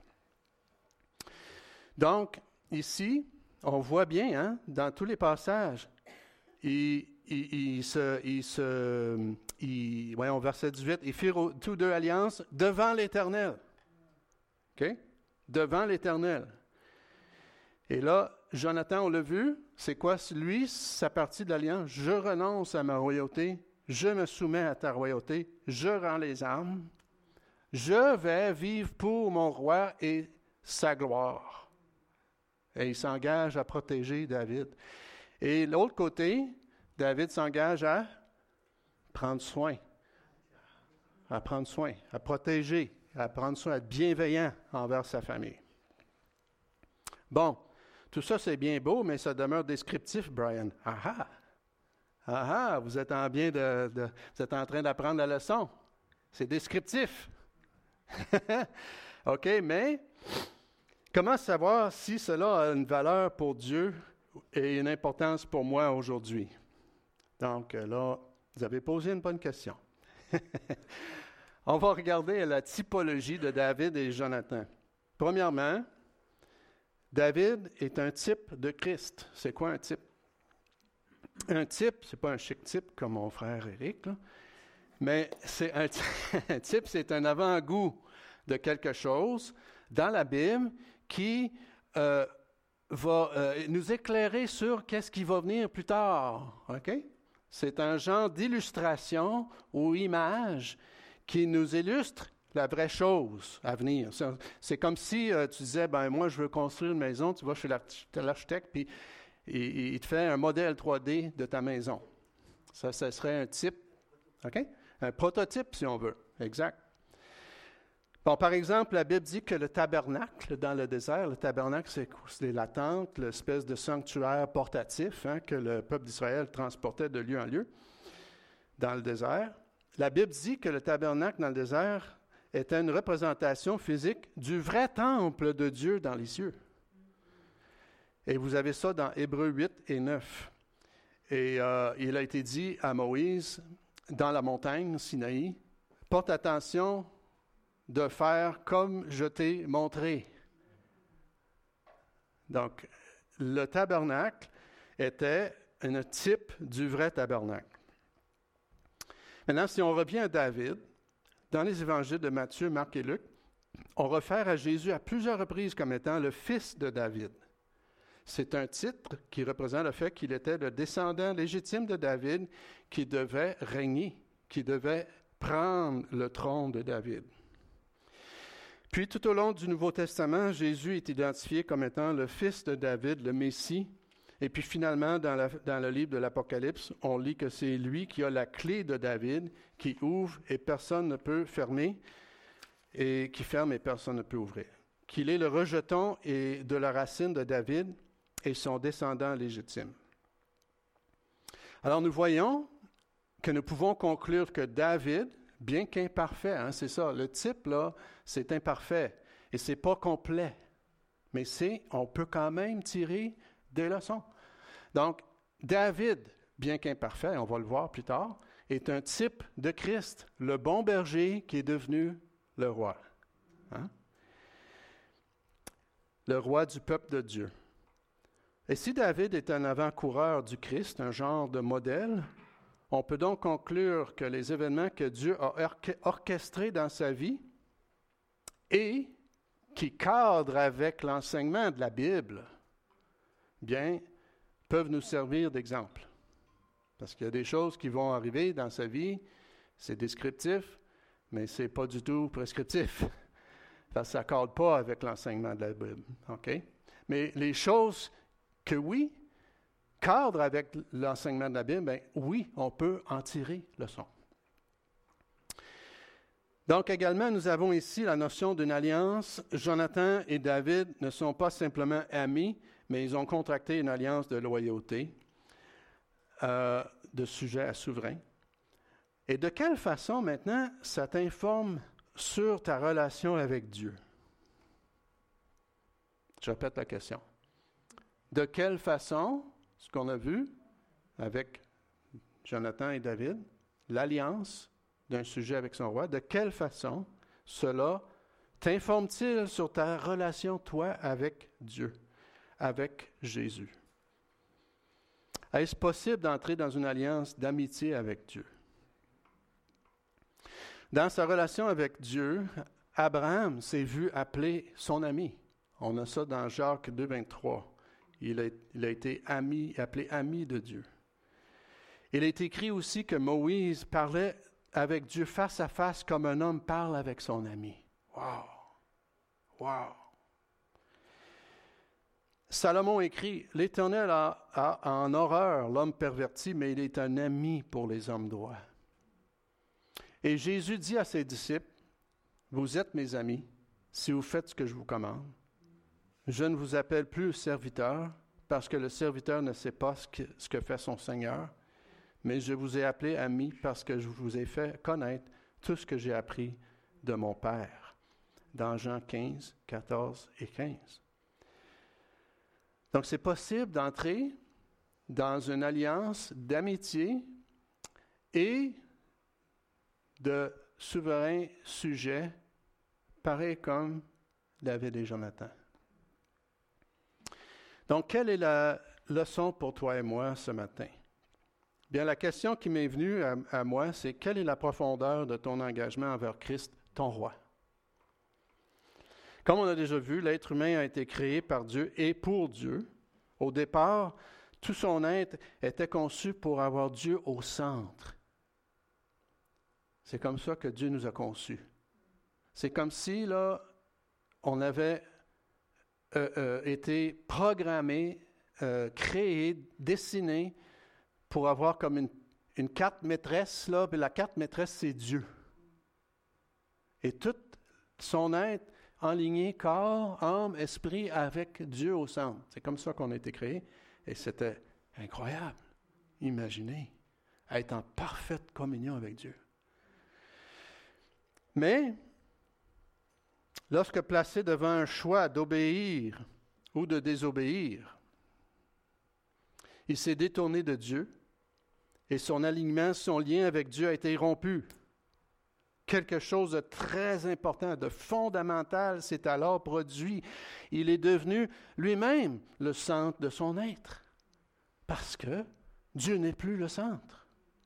Donc, ici, on voit bien, dans tous les passages, verset 18, ils firent tous deux alliance devant l'Éternel. OK? Devant l'Éternel. Et là, Jonathan, on l'a vu, c'est quoi lui, sa partie de l'alliance? Je renonce à ma royauté, je me soumets à ta royauté, je rends les armes, je vais vivre pour mon roi et sa gloire. Et il s'engage à protéger David. Et l'autre côté, David s'engage à prendre soin, à protéger, à prendre soin, à être bienveillant envers sa famille. Bon, tout ça c'est bien beau, mais ça demeure descriptif, Brian. Vous êtes vous êtes en train d'apprendre la leçon. C'est descriptif. OK, mais comment savoir si cela a une valeur pour Dieu et une importance pour moi aujourd'hui? Donc là, vous avez posé une bonne question. On va regarder la typologie de David et Jonathan. Premièrement, David est un type de Christ. C'est quoi un type? Un type, c'est pas un chic type comme mon frère Éric, là, mais c'est un type, c'est un avant-goût de quelque chose dans la Bible qui va nous éclairer sur qu'est-ce qui va venir plus tard. OK? C'est un genre d'illustration ou image qui nous illustre la vraie chose à venir. C'est comme si tu disais, moi je veux construire une maison, tu vas chez l'architecte, puis il te fait un modèle 3D de ta maison. Ça serait un type, OK? Un prototype, si on veut. Exact. Bon, par exemple, la Bible dit que le tabernacle dans le désert, le tabernacle, c'est la tente, l'espèce de sanctuaire portatif que le peuple d'Israël transportait de lieu en lieu dans le désert. La Bible dit que le tabernacle dans le désert était une représentation physique du vrai temple de Dieu dans les cieux. Et vous avez ça dans Hébreux 8 et 9. Et il a été dit à Moïse, dans la montagne Sinaï, « Porte attention de faire comme je t'ai montré. » Donc, le tabernacle était un type du vrai tabernacle. Maintenant, si on revient à David, dans les évangiles de Matthieu, Marc et Luc, on réfère à Jésus à plusieurs reprises comme étant le fils de David. C'est un titre qui représente le fait qu'il était le descendant légitime de David qui devait régner, qui devait prendre le trône de David. Puis, tout au long du Nouveau Testament, Jésus est identifié comme étant le fils de David, le Messie. Et puis finalement, dans le livre de l'Apocalypse, on lit que c'est lui qui a la clé de David, qui ouvre et personne ne peut fermer, et qui ferme et personne ne peut ouvrir. Qu'il est le rejeton et de la racine de David et son descendant légitime. Alors nous voyons que nous pouvons conclure que David, bien qu'imparfait, c'est ça, le type là, c'est imparfait et c'est pas complet, mais on peut quand même tirer des leçons. Donc, David, bien qu'imparfait, on va le voir plus tard, est un type de Christ, le bon berger qui est devenu le roi. Le roi du peuple de Dieu. Et si David est un avant-coureur du Christ, un genre de modèle, on peut donc conclure que les événements que Dieu a orchestrés dans sa vie et qui cadrent avec l'enseignement de la Bible, bien, peuvent nous servir d'exemple. Parce qu'il y a des choses qui vont arriver dans sa vie, c'est descriptif, mais ce n'est pas du tout prescriptif. Parce que ça ne cadre pas avec l'enseignement de la Bible. OK? Mais les choses que oui, cadrent avec l'enseignement de la Bible, bien oui, on peut en tirer leçon. Donc également, nous avons ici la notion d'une alliance. Jonathan et David ne sont pas simplement amis, mais ils ont contracté une alliance de loyauté, de sujet à souverain. Et de quelle façon maintenant ça t'informe sur ta relation avec Dieu? Je répète la question. De quelle façon, ce qu'on a vu avec Jonathan et David, l'alliance d'un sujet avec son roi, de quelle façon cela t'informe-t-il sur ta relation, toi, avec Dieu, avec Jésus? Est-ce possible d'entrer dans une alliance d'amitié avec Dieu? Dans sa relation avec Dieu, Abraham s'est vu appeler son ami. On a ça dans Jacques 2, 23. Il a été appelé ami de Dieu. Il est écrit aussi que Moïse parlait avec Dieu face à face comme un homme parle avec son ami. Wow! Wow! Salomon écrit, « L'Éternel a en horreur l'homme perverti, mais il est un ami pour les hommes droits. » Et Jésus dit à ses disciples, « Vous êtes mes amis si vous faites ce que je vous commande. Je ne vous appelle plus serviteur, parce que le serviteur ne sait pas ce que fait son Seigneur, mais je vous ai appelé ami parce que je vous ai fait connaître tout ce que j'ai appris de mon Père. » Dans Jean 15, 14 et 15. Donc, c'est possible d'entrer dans une alliance d'amitié et de souverains sujets, pareil comme David et Jonathan. Donc, quelle est la leçon pour toi et moi ce matin? Bien, la question qui m'est venue à moi, c'est quelle est la profondeur de ton engagement envers Christ, ton roi? Comme on a déjà vu, l'être humain a été créé par Dieu et pour Dieu. Au départ, tout son être était conçu pour avoir Dieu au centre. C'est comme ça que Dieu nous a conçus. C'est comme si, là, on avait été programmé, créé, dessiné pour avoir comme une carte maîtresse, là, puis la carte maîtresse, c'est Dieu. Et tout son être enligné, corps, âme, esprit, avec Dieu au centre. C'est comme ça qu'on a été créé. Et c'était incroyable. Imaginez, être en parfaite communion avec Dieu. Mais, lorsque placé devant un choix d'obéir ou de désobéir, il s'est détourné de Dieu et son alignement, son lien avec Dieu a été rompu. Quelque chose de très important, de fondamental s'est alors produit. Il est devenu lui-même le centre de son être, parce que Dieu n'est plus le centre.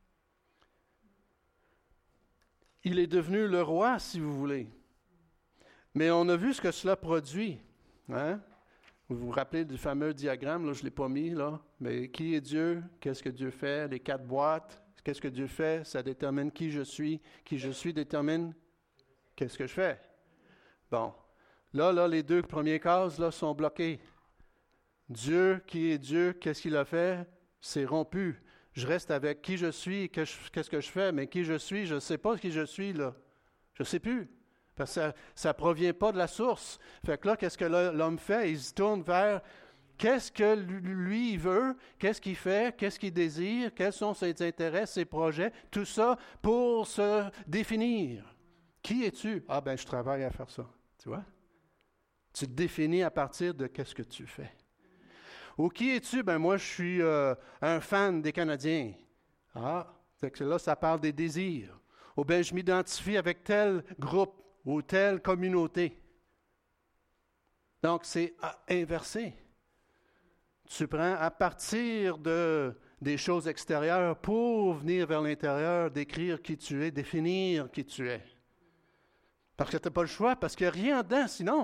Il est devenu le roi, si vous voulez. Mais on a vu ce que cela produit. Hein? Vous vous rappelez du fameux diagramme, là, je ne l'ai pas mis, là. Mais qui est Dieu? Qu'est-ce que Dieu fait? Les 4 boîtes. Qu'est-ce que Dieu fait? Ça détermine qui je suis. Qui je suis détermine qu'est-ce que je fais. Bon. Là, les 2 premières cases, là, sont bloquées. Dieu, qui est Dieu? Qu'est-ce qu'il a fait? C'est rompu. Je reste avec qui je suis, qu'est-ce que je fais, mais qui je suis, je ne sais pas qui je suis, là. Je ne sais plus. Parce que ça ne provient pas de la source. Fait que là, qu'est-ce que l'homme fait? Il se tourne vers qu'est-ce que lui il veut, qu'est-ce qu'il fait, qu'est-ce qu'il désire, quels sont ses intérêts, ses projets, tout ça pour se définir. Qui es-tu? Ah ben, je travaille à faire ça. Tu vois? Tu te définis à partir de qu'est-ce que tu fais. Ou qui es-tu? Ben moi, je suis un fan des Canadiens. Ah, c'est que là, ça parle des désirs. Ou bien, je m'identifie avec tel groupe ou telle communauté. Donc, c'est inversé. Tu prends à partir des choses extérieures pour venir vers l'intérieur, décrire qui tu es, définir qui tu es. Parce que tu n'as pas le choix, parce qu'il n'y a rien dedans sinon.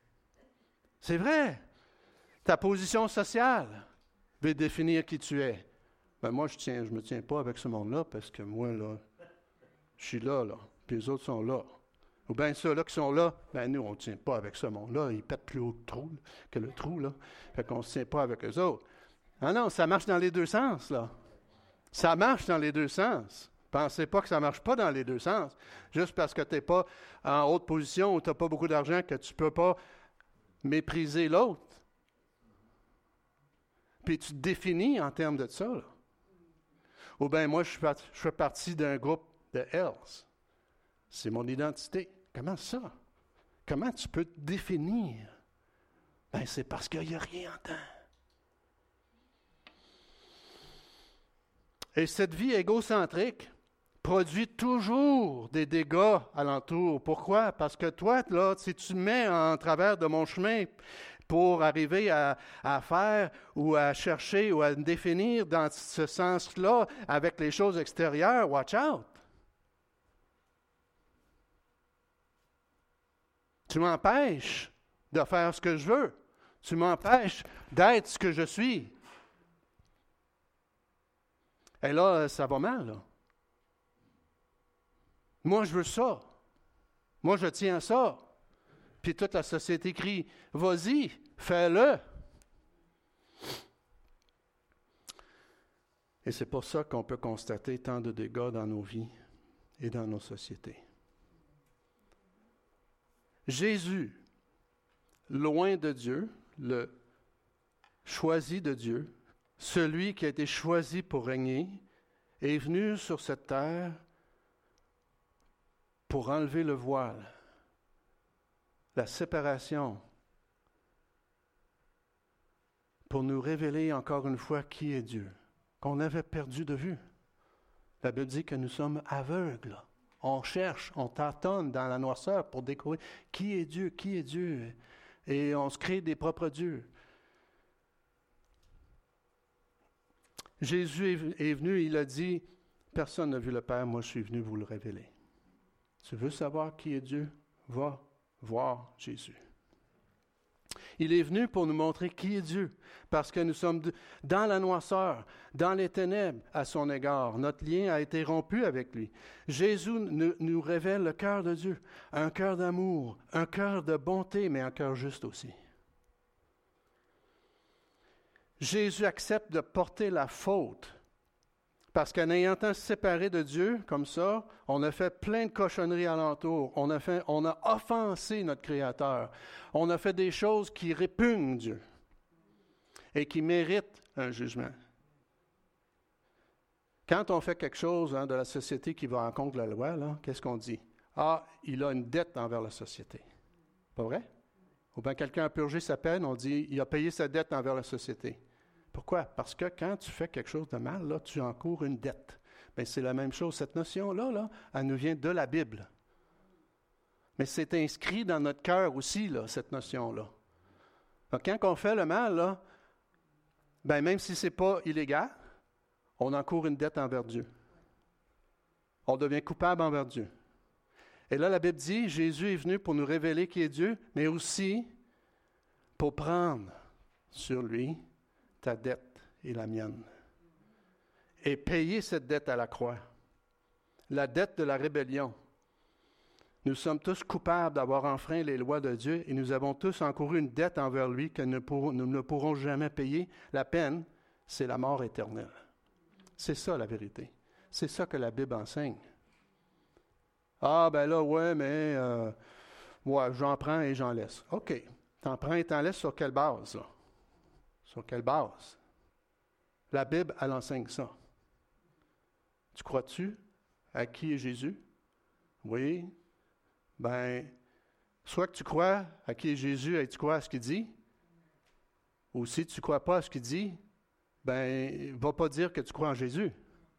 C'est vrai. Ta position sociale veut définir qui tu es. Ben moi, je me tiens pas avec ce monde-là parce que moi, là, je suis là, puis les autres sont là. Ou bien ceux-là qui sont là, ben nous, on ne tient pas avec ce monde-là. Ils pètent plus haut que le trou, là. Fait qu'on ne se tient pas avec eux autres. Ah non, ça marche dans les deux sens, là. Ça marche dans les deux sens. Pensez pas que ça ne marche pas dans les deux sens. Juste parce que tu n'es pas en haute position ou tu n'as pas beaucoup d'argent que tu ne peux pas mépriser l'autre. Puis tu te définis en termes de ça, là. Ou bien moi, je fais partie d'un groupe de Hells. C'est mon identité. Comment ça? Comment tu peux te définir? Ben, c'est parce qu'il n'y a rien en temps. Et cette vie égocentrique produit toujours des dégâts alentour. Pourquoi? Parce que toi, là, si tu te mets en travers de mon chemin pour arriver à faire ou à chercher ou à définir dans ce sens-là avec les choses extérieures, watch out! Tu m'empêches de faire ce que je veux. Tu m'empêches d'être ce que je suis. Et là, ça va mal, là. Moi, je veux ça. Moi, je tiens à ça. Puis toute la société crie, vas-y, fais-le. Et c'est pour ça qu'on peut constater tant de dégâts dans nos vies et dans nos sociétés. Jésus, loin de Dieu, le choisi de Dieu, celui qui a été choisi pour régner, est venu sur cette terre pour enlever le voile, la séparation, pour nous révéler encore une fois qui est Dieu, qu'on avait perdu de vue. La Bible dit que nous sommes aveugles. On cherche, on tâtonne dans la noirceur pour découvrir qui est Dieu, et on se crée des propres dieux. Jésus est venu, il a dit, personne n'a vu le Père, moi je suis venu vous le révéler. Tu veux savoir qui est Dieu? Va voir Jésus. Il est venu pour nous montrer qui est Dieu, parce que nous sommes dans la noirceur, dans les ténèbres à son égard. Notre lien a été rompu avec lui. Jésus nous révèle le cœur de Dieu, un cœur d'amour, un cœur de bonté, mais un cœur juste aussi. Jésus accepte de porter la faute, parce qu'en ayant été séparé de Dieu, comme ça, on a fait plein de cochonneries alentour. On a offensé notre Créateur. On a fait des choses qui répugnent Dieu et qui méritent un jugement. Quand on fait quelque chose de la société qui va en contre de la loi, là, qu'est-ce qu'on dit? Ah, il a une dette envers la société. Pas vrai? Ou bien quelqu'un a purgé sa peine, on dit il a payé sa dette envers la société. Pourquoi? Parce que quand tu fais quelque chose de mal, là, tu encours une dette. Bien, c'est la même chose. Cette notion-là, elle nous vient de la Bible. Mais c'est inscrit dans notre cœur aussi, là, cette notion-là. Donc, quand on fait le mal, là, bien, même si ce n'est pas illégal, on encourt une dette envers Dieu. On devient coupable envers Dieu. Et là, la Bible dit, Jésus est venu pour nous révéler qui est Dieu, mais aussi pour prendre sur lui ta dette et la mienne. Et payer cette dette à la croix. La dette de la rébellion. Nous sommes tous coupables d'avoir enfreint les lois de Dieu et nous avons tous encouru une dette envers lui que nous ne pourrons jamais payer. La peine, c'est la mort éternelle. C'est ça la vérité. C'est ça que la Bible enseigne. Ah, ben là, ouais, mais j'en prends et j'en laisse. OK. T'en prends et t'en laisses sur quelle base, là? Sur quelle base? La Bible, elle enseigne ça. Tu crois-tu à qui est Jésus? Oui. Ben, soit que tu crois à qui est Jésus et tu crois à ce qu'il dit, ou si tu ne crois pas à ce qu'il dit, ben, va pas dire que tu crois en Jésus.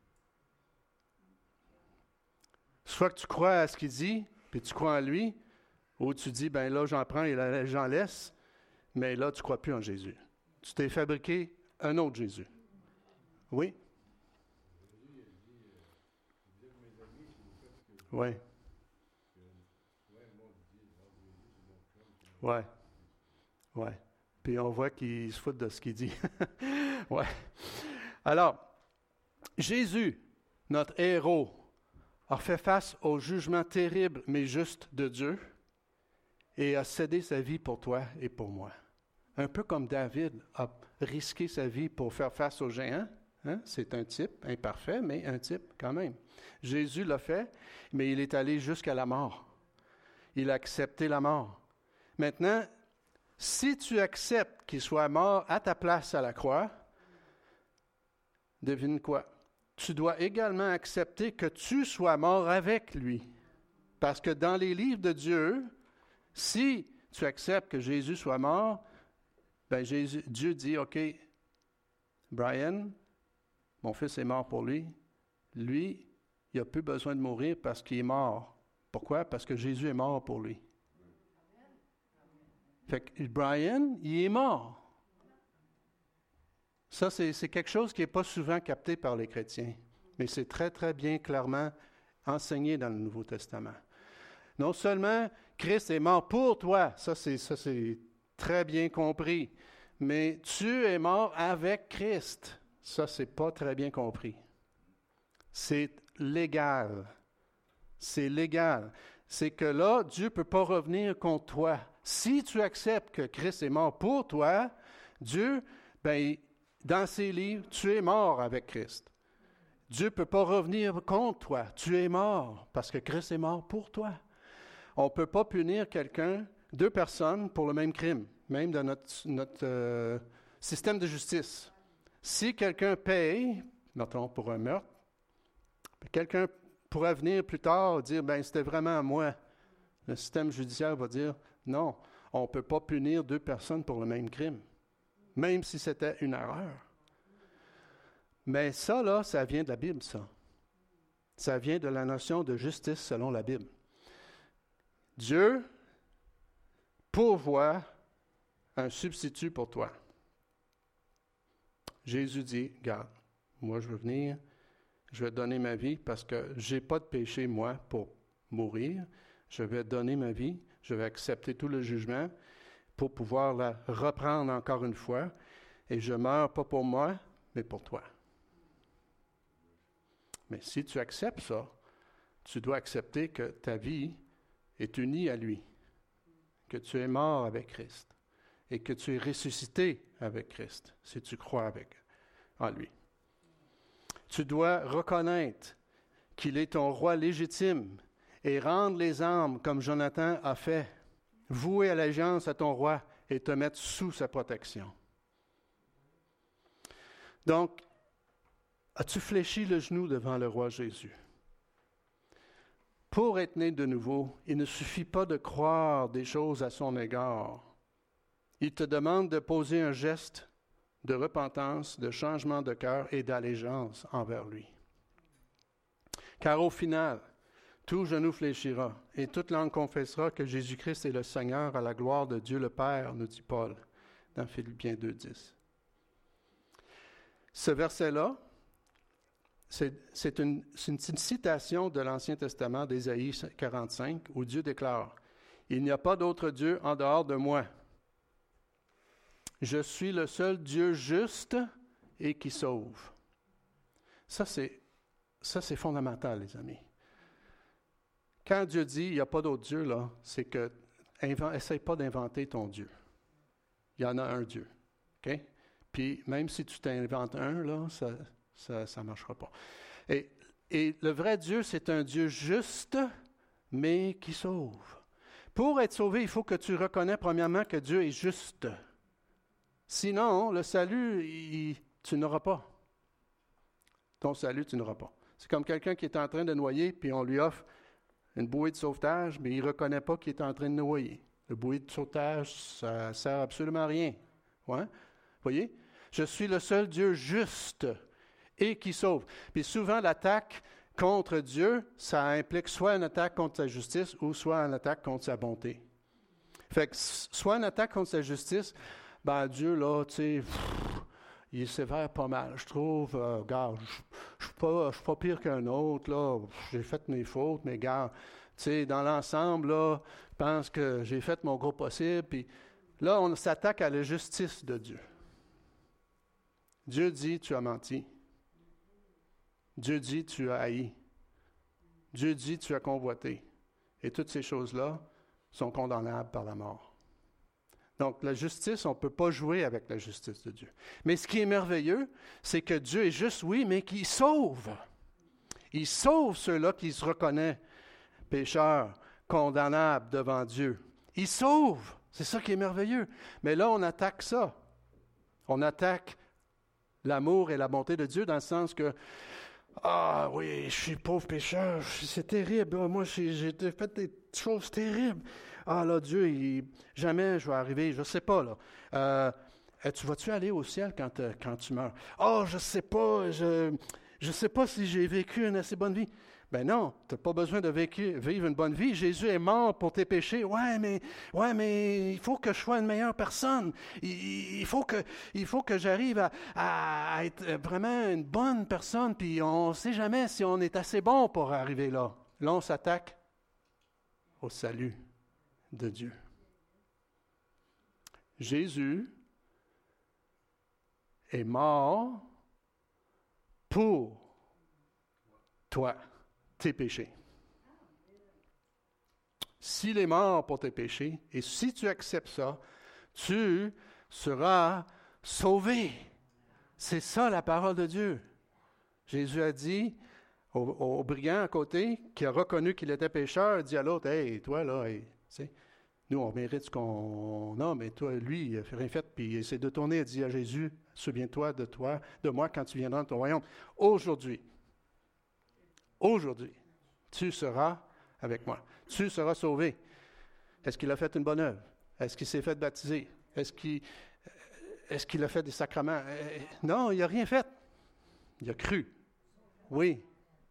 Soit que tu crois à ce qu'il dit, puis tu crois en lui, ou tu dis, ben là, j'en prends et là, j'en laisse, mais là, tu ne crois plus en Jésus. Tu t'es fabriqué un autre Jésus. Oui? Oui. Oui. Oui. Puis on voit qu'il se fout de ce qu'il dit. Oui. Alors, Jésus, notre héros, a fait face au jugement terrible mais juste de Dieu et a cédé sa vie pour toi et pour moi. Un peu comme David a risqué sa vie pour faire face aux géants. Hein? C'est un type imparfait, mais un type quand même. Jésus l'a fait, mais il est allé jusqu'à la mort. Il a accepté la mort. Maintenant, si tu acceptes qu'il soit mort à ta place à la croix, devine quoi? Tu dois également accepter que tu sois mort avec lui. Parce que dans les livres de Dieu, si tu acceptes que Jésus soit mort, ben Dieu dit, OK, Brian, mon fils est mort pour lui. Lui, il n'a plus besoin de mourir parce qu'il est mort. Pourquoi? Parce que Jésus est mort pour lui. Fait que Brian, il est mort. Ça, c'est quelque chose qui n'est pas souvent capté par les chrétiens, mais c'est très, très bien clairement enseigné dans le Nouveau Testament. Non seulement Christ est mort pour toi, ça c'est très bien compris, mais tu es mort avec Christ. Ça, c'est pas très bien compris. C'est légal. C'est légal. C'est que là, Dieu ne peut pas revenir contre toi. Si tu acceptes que Christ est mort pour toi, Dieu, dans ses livres, tu es mort avec Christ. Dieu ne peut pas revenir contre toi. Tu es mort parce que Christ est mort pour toi. On ne peut pas punir quelqu'un, deux personnes, pour le même crime, même dans notre système de justice. Si quelqu'un paye, mettons pour un meurtre, quelqu'un pourrait venir plus tard dire, c'était vraiment à moi. Le système judiciaire va dire, non, on ne peut pas punir deux personnes pour le même crime, même si c'était une erreur. Mais ça, là, ça vient de la Bible, ça. Ça vient de la notion de justice selon la Bible. Dieu pourvoit un substitut pour toi. Jésus dit, regarde, moi je veux venir, je vais donner ma vie parce que je n'ai pas de péché, moi, pour mourir. Je vais donner ma vie, je vais accepter tout le jugement pour pouvoir la reprendre encore une fois. Et je meurs pas pour moi, mais pour toi. Mais si tu acceptes ça, tu dois accepter que ta vie est unie à lui, que tu es mort avec Christ et que tu es ressuscité avec Christ, si tu crois en lui. Tu dois reconnaître qu'il est ton roi légitime et rendre les armes comme Jonathan a fait, vouer allégeance à ton roi et te mettre sous sa protection. Donc, as-tu fléchi le genou devant le roi Jésus? Pour être né de nouveau, il ne suffit pas de croire des choses à son égard. Il te demande de poser un geste de repentance, de changement de cœur et d'allégeance envers lui. Car au final, tout genou fléchira et toute langue confessera que Jésus-Christ est le Seigneur à la gloire de Dieu le Père, nous dit Paul dans Philippiens 2,10. Ce verset-là, c'est une citation de l'Ancien Testament d'Ésaïe 45 où Dieu déclare « Il n'y a pas d'autre Dieu en dehors de moi. Je suis le seul Dieu juste et qui sauve. » Ça, c'est fondamental, les amis. Quand Dieu dit « il n'y a pas d'autre Dieu », là, c'est que essaye pas d'inventer ton Dieu. Il y en a un Dieu. OK? Puis même si tu t'inventes un, là, ça ne marchera pas. Et le vrai Dieu, c'est un Dieu juste, mais qui sauve. Pour être sauvé, il faut que tu reconnais premièrement que Dieu est juste. Sinon, le salut, tu n'auras pas. Ton salut, tu n'auras pas. C'est comme quelqu'un qui est en train de noyer, puis on lui offre une bouée de sauvetage, mais il ne reconnaît pas qu'il est en train de noyer. Le bouée de sauvetage, ça ne sert absolument à rien. Ouais? Voyez? Je suis le seul Dieu juste et qui sauve. Puis souvent, l'attaque contre Dieu, ça implique soit une attaque contre sa justice ou soit une attaque contre sa bonté. Fait que soit une attaque contre sa justice, Dieu, là, tu sais, il est sévère pas mal. Je trouve, regarde, je suis pas pire qu'un autre, là. J'ai fait mes fautes, mais regarde, tu sais, dans l'ensemble, là, je pense que j'ai fait mon gros possible. Puis là, on s'attaque à la justice de Dieu. Dieu dit, tu as menti. Dieu dit, tu as haï. Dieu dit, tu as convoité. Et toutes ces choses-là sont condamnables par la mort. Donc, la justice, on ne peut pas jouer avec la justice de Dieu. Mais ce qui est merveilleux, c'est que Dieu est juste, oui, mais qu'il sauve. Il sauve ceux-là qui se reconnaissent pécheurs, condamnables devant Dieu. Il sauve. C'est ça qui est merveilleux. Mais là, on attaque ça. On attaque l'amour et la bonté de Dieu dans le sens que ah oui, je suis pauvre pécheur, c'est terrible. Moi, j'ai fait des choses terribles. Ah là, Dieu, jamais je vais arriver, je ne sais pas. Là. Tu vas-tu aller au ciel quand tu meurs? Ah, je ne sais pas, je sais pas si j'ai vécu une assez bonne vie. Ben non, tu n'as pas besoin de vivre une bonne vie. Jésus est mort pour tes péchés. Ouais, mais il faut que je sois une meilleure personne. Il faut que j'arrive à être vraiment une bonne personne. Puis on ne sait jamais si on est assez bon pour arriver là. Là, on s'attaque au salut de Dieu. Jésus est mort pour toi. Tes péchés. S'il est mort pour tes péchés, et si tu acceptes ça, tu seras sauvé. C'est ça la parole de Dieu. Jésus a dit au brigand à côté, qui a reconnu qu'il était pécheur, il dit à l'autre, « Hey, toi là, hey, nous on mérite ce qu'on a, mais toi, lui, il n'a rien fait. » Puis il s'est détourné et dit à Jésus, « Souviens-toi de moi quand tu viendras dans ton royaume. » Aujourd'hui, tu seras avec moi. Tu seras sauvé. Est-ce qu'il a fait une bonne œuvre? Est-ce qu'il s'est fait baptiser? Est-ce qu'il a fait des sacrements? Non, il n'a rien fait. Il a cru. Oui.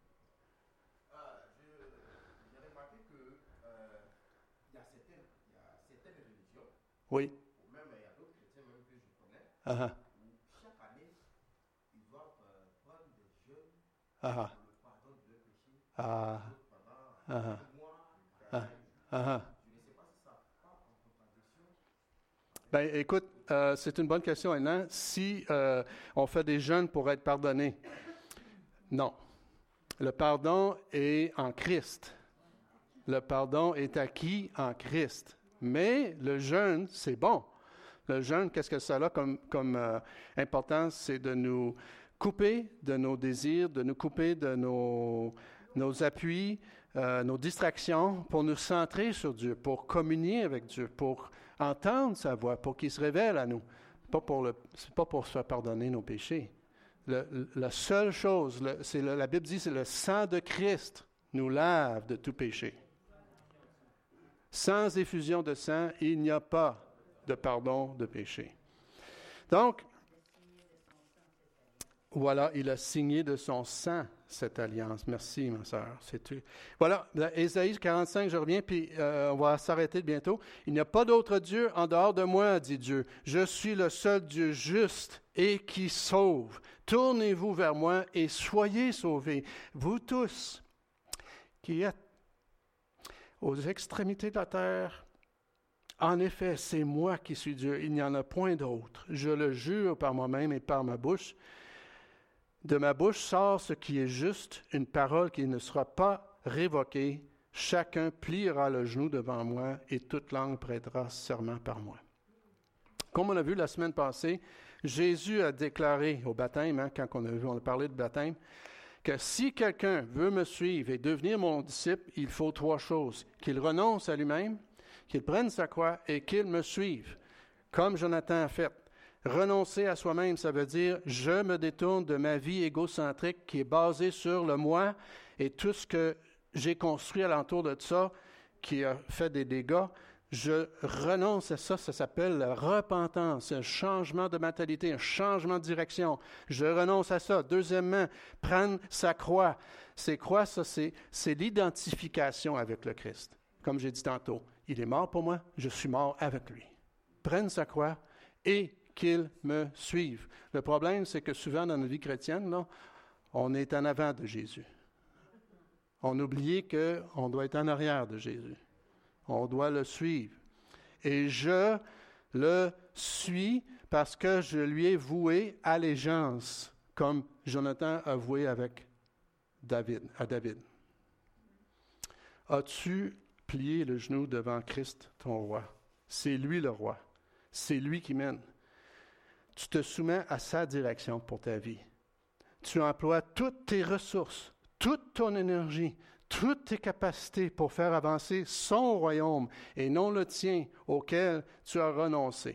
J'ai remarqué qu'il y a certaines religions, Oui. ou même il y a d'autres chrétiens même que je connais, Uh-huh. où chaque année, ils doivent prendre des jeûnes Uh-huh. pour le pardon de leurs péchés. Ah. Pendant Uh-huh. 2 mois. Uh-huh. Je ne sais pas si ça part en contradiction. Ben, écoute, c'est une bonne question, Hénan. Si on fait des jeûnes pour être pardonné, non. Le pardon est en Christ. Le pardon est acquis en Christ. Mais le jeûne, c'est bon. Le jeûne, qu'est-ce que ça a comme importance? C'est de nous couper de nos désirs, de nous couper de nos appuis, nos distractions, pour nous centrer sur Dieu, pour communier avec Dieu, pour entendre sa voix, pour qu'il se révèle à nous. C'est pas pour se faire pardonner nos péchés. La seule chose, la Bible dit, c'est le sang de Christ nous lave de tout péché. Sans effusion de sang, il n'y a pas de pardon de péché. Donc, voilà, il a signé de son sang cette alliance. Merci, ma sœur. C'est tout. Voilà, Ésaïe 45, je reviens, puis on va s'arrêter bientôt. Il n'y a pas d'autre Dieu en dehors de moi, dit Dieu. Je suis le seul Dieu juste et qui sauve. Tournez-vous vers moi et soyez sauvés, vous tous qui êtes aux extrémités de la terre. En effet, c'est moi qui suis Dieu, il n'y en a point d'autre. Je le jure par moi-même et par ma bouche. De ma bouche sort ce qui est juste, une parole qui ne sera pas révoquée. Chacun pliera le genou devant moi et toute langue prêtera serment par moi. Comme on a vu la semaine passée, Jésus a déclaré au baptême, quand on a parlé de baptême, que si quelqu'un veut me suivre et devenir mon disciple, il faut 3 choses. Qu'il renonce à lui-même, qu'il prenne sa croix et qu'il me suive, comme Jonathan a fait. Renoncer à soi-même, ça veut dire je me détourne de ma vie égocentrique qui est basée sur le moi et tout ce que j'ai construit alentour de ça qui a fait des dégâts. Je renonce à ça, ça s'appelle la repentance, un changement de mentalité, un changement de direction. Je renonce à ça. Deuxièmement, prendre sa croix. Ces croix, ça, c'est l'identification avec le Christ. Comme j'ai dit tantôt, il est mort pour moi, je suis mort avec lui. Prendre sa croix et qu'il me suive. Le problème, c'est que souvent dans notre vie chrétienne, là, on est en avant de Jésus. On oublie qu'on doit être en arrière de Jésus. On doit le suivre. Et je le suis parce que je lui ai voué allégeance, comme Jonathan a voué avec à David. As-tu plié le genou devant Christ, ton roi? C'est lui le roi. C'est lui qui mène. Tu te soumets à sa direction pour ta vie. Tu emploies toutes tes ressources, toute ton énergie, toutes tes capacités pour faire avancer son royaume et non le tien auquel tu as renoncé.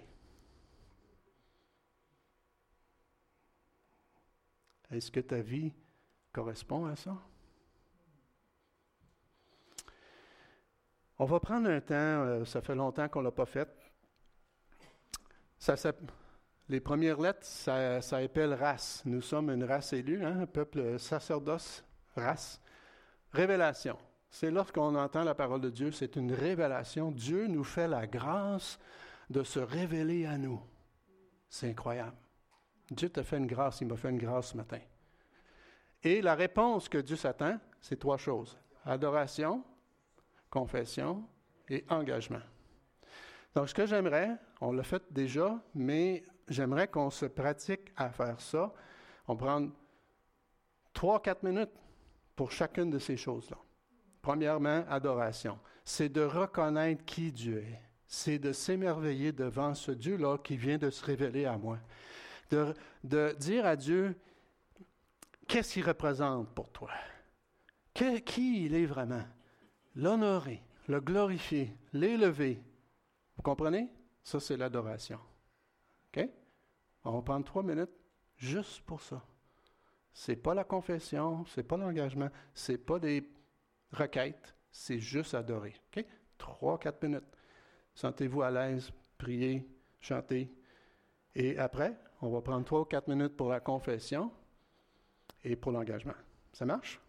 Est-ce que ta vie correspond à ça? On va prendre un temps, ça fait longtemps qu'on ne l'a pas fait. Les premières lettres, ça appelle race. Nous sommes une race élue, un peuple sacerdoce, race. Révélation. C'est lorsqu'on entend la parole de Dieu, c'est une révélation. Dieu nous fait la grâce de se révéler à nous. C'est incroyable. Dieu t'a fait une grâce, il m'a fait une grâce ce matin. Et la réponse que Dieu s'attend, c'est 3 choses. Adoration, confession et engagement. Donc, ce que j'aimerais, on l'a fait déjà, mais j'aimerais qu'on se pratique à faire ça. On prend 3-4 minutes pour chacune de ces choses-là. Premièrement, adoration. C'est de reconnaître qui Dieu est. C'est de s'émerveiller devant ce Dieu-là qui vient de se révéler à moi. De dire à Dieu, qu'est-ce qu'il représente pour toi? Qui il est vraiment? L'honorer, le glorifier, l'élever. Vous comprenez? Ça, c'est l'adoration. OK? On va prendre 3 minutes juste pour ça. C'est pas la confession, c'est pas l'engagement, c'est pas des requêtes, c'est juste adorer. OK? 3-4 minutes. Sentez-vous à l'aise, priez, chantez. Et après, on va prendre 3 ou 4 minutes pour la confession et pour l'engagement. Ça marche?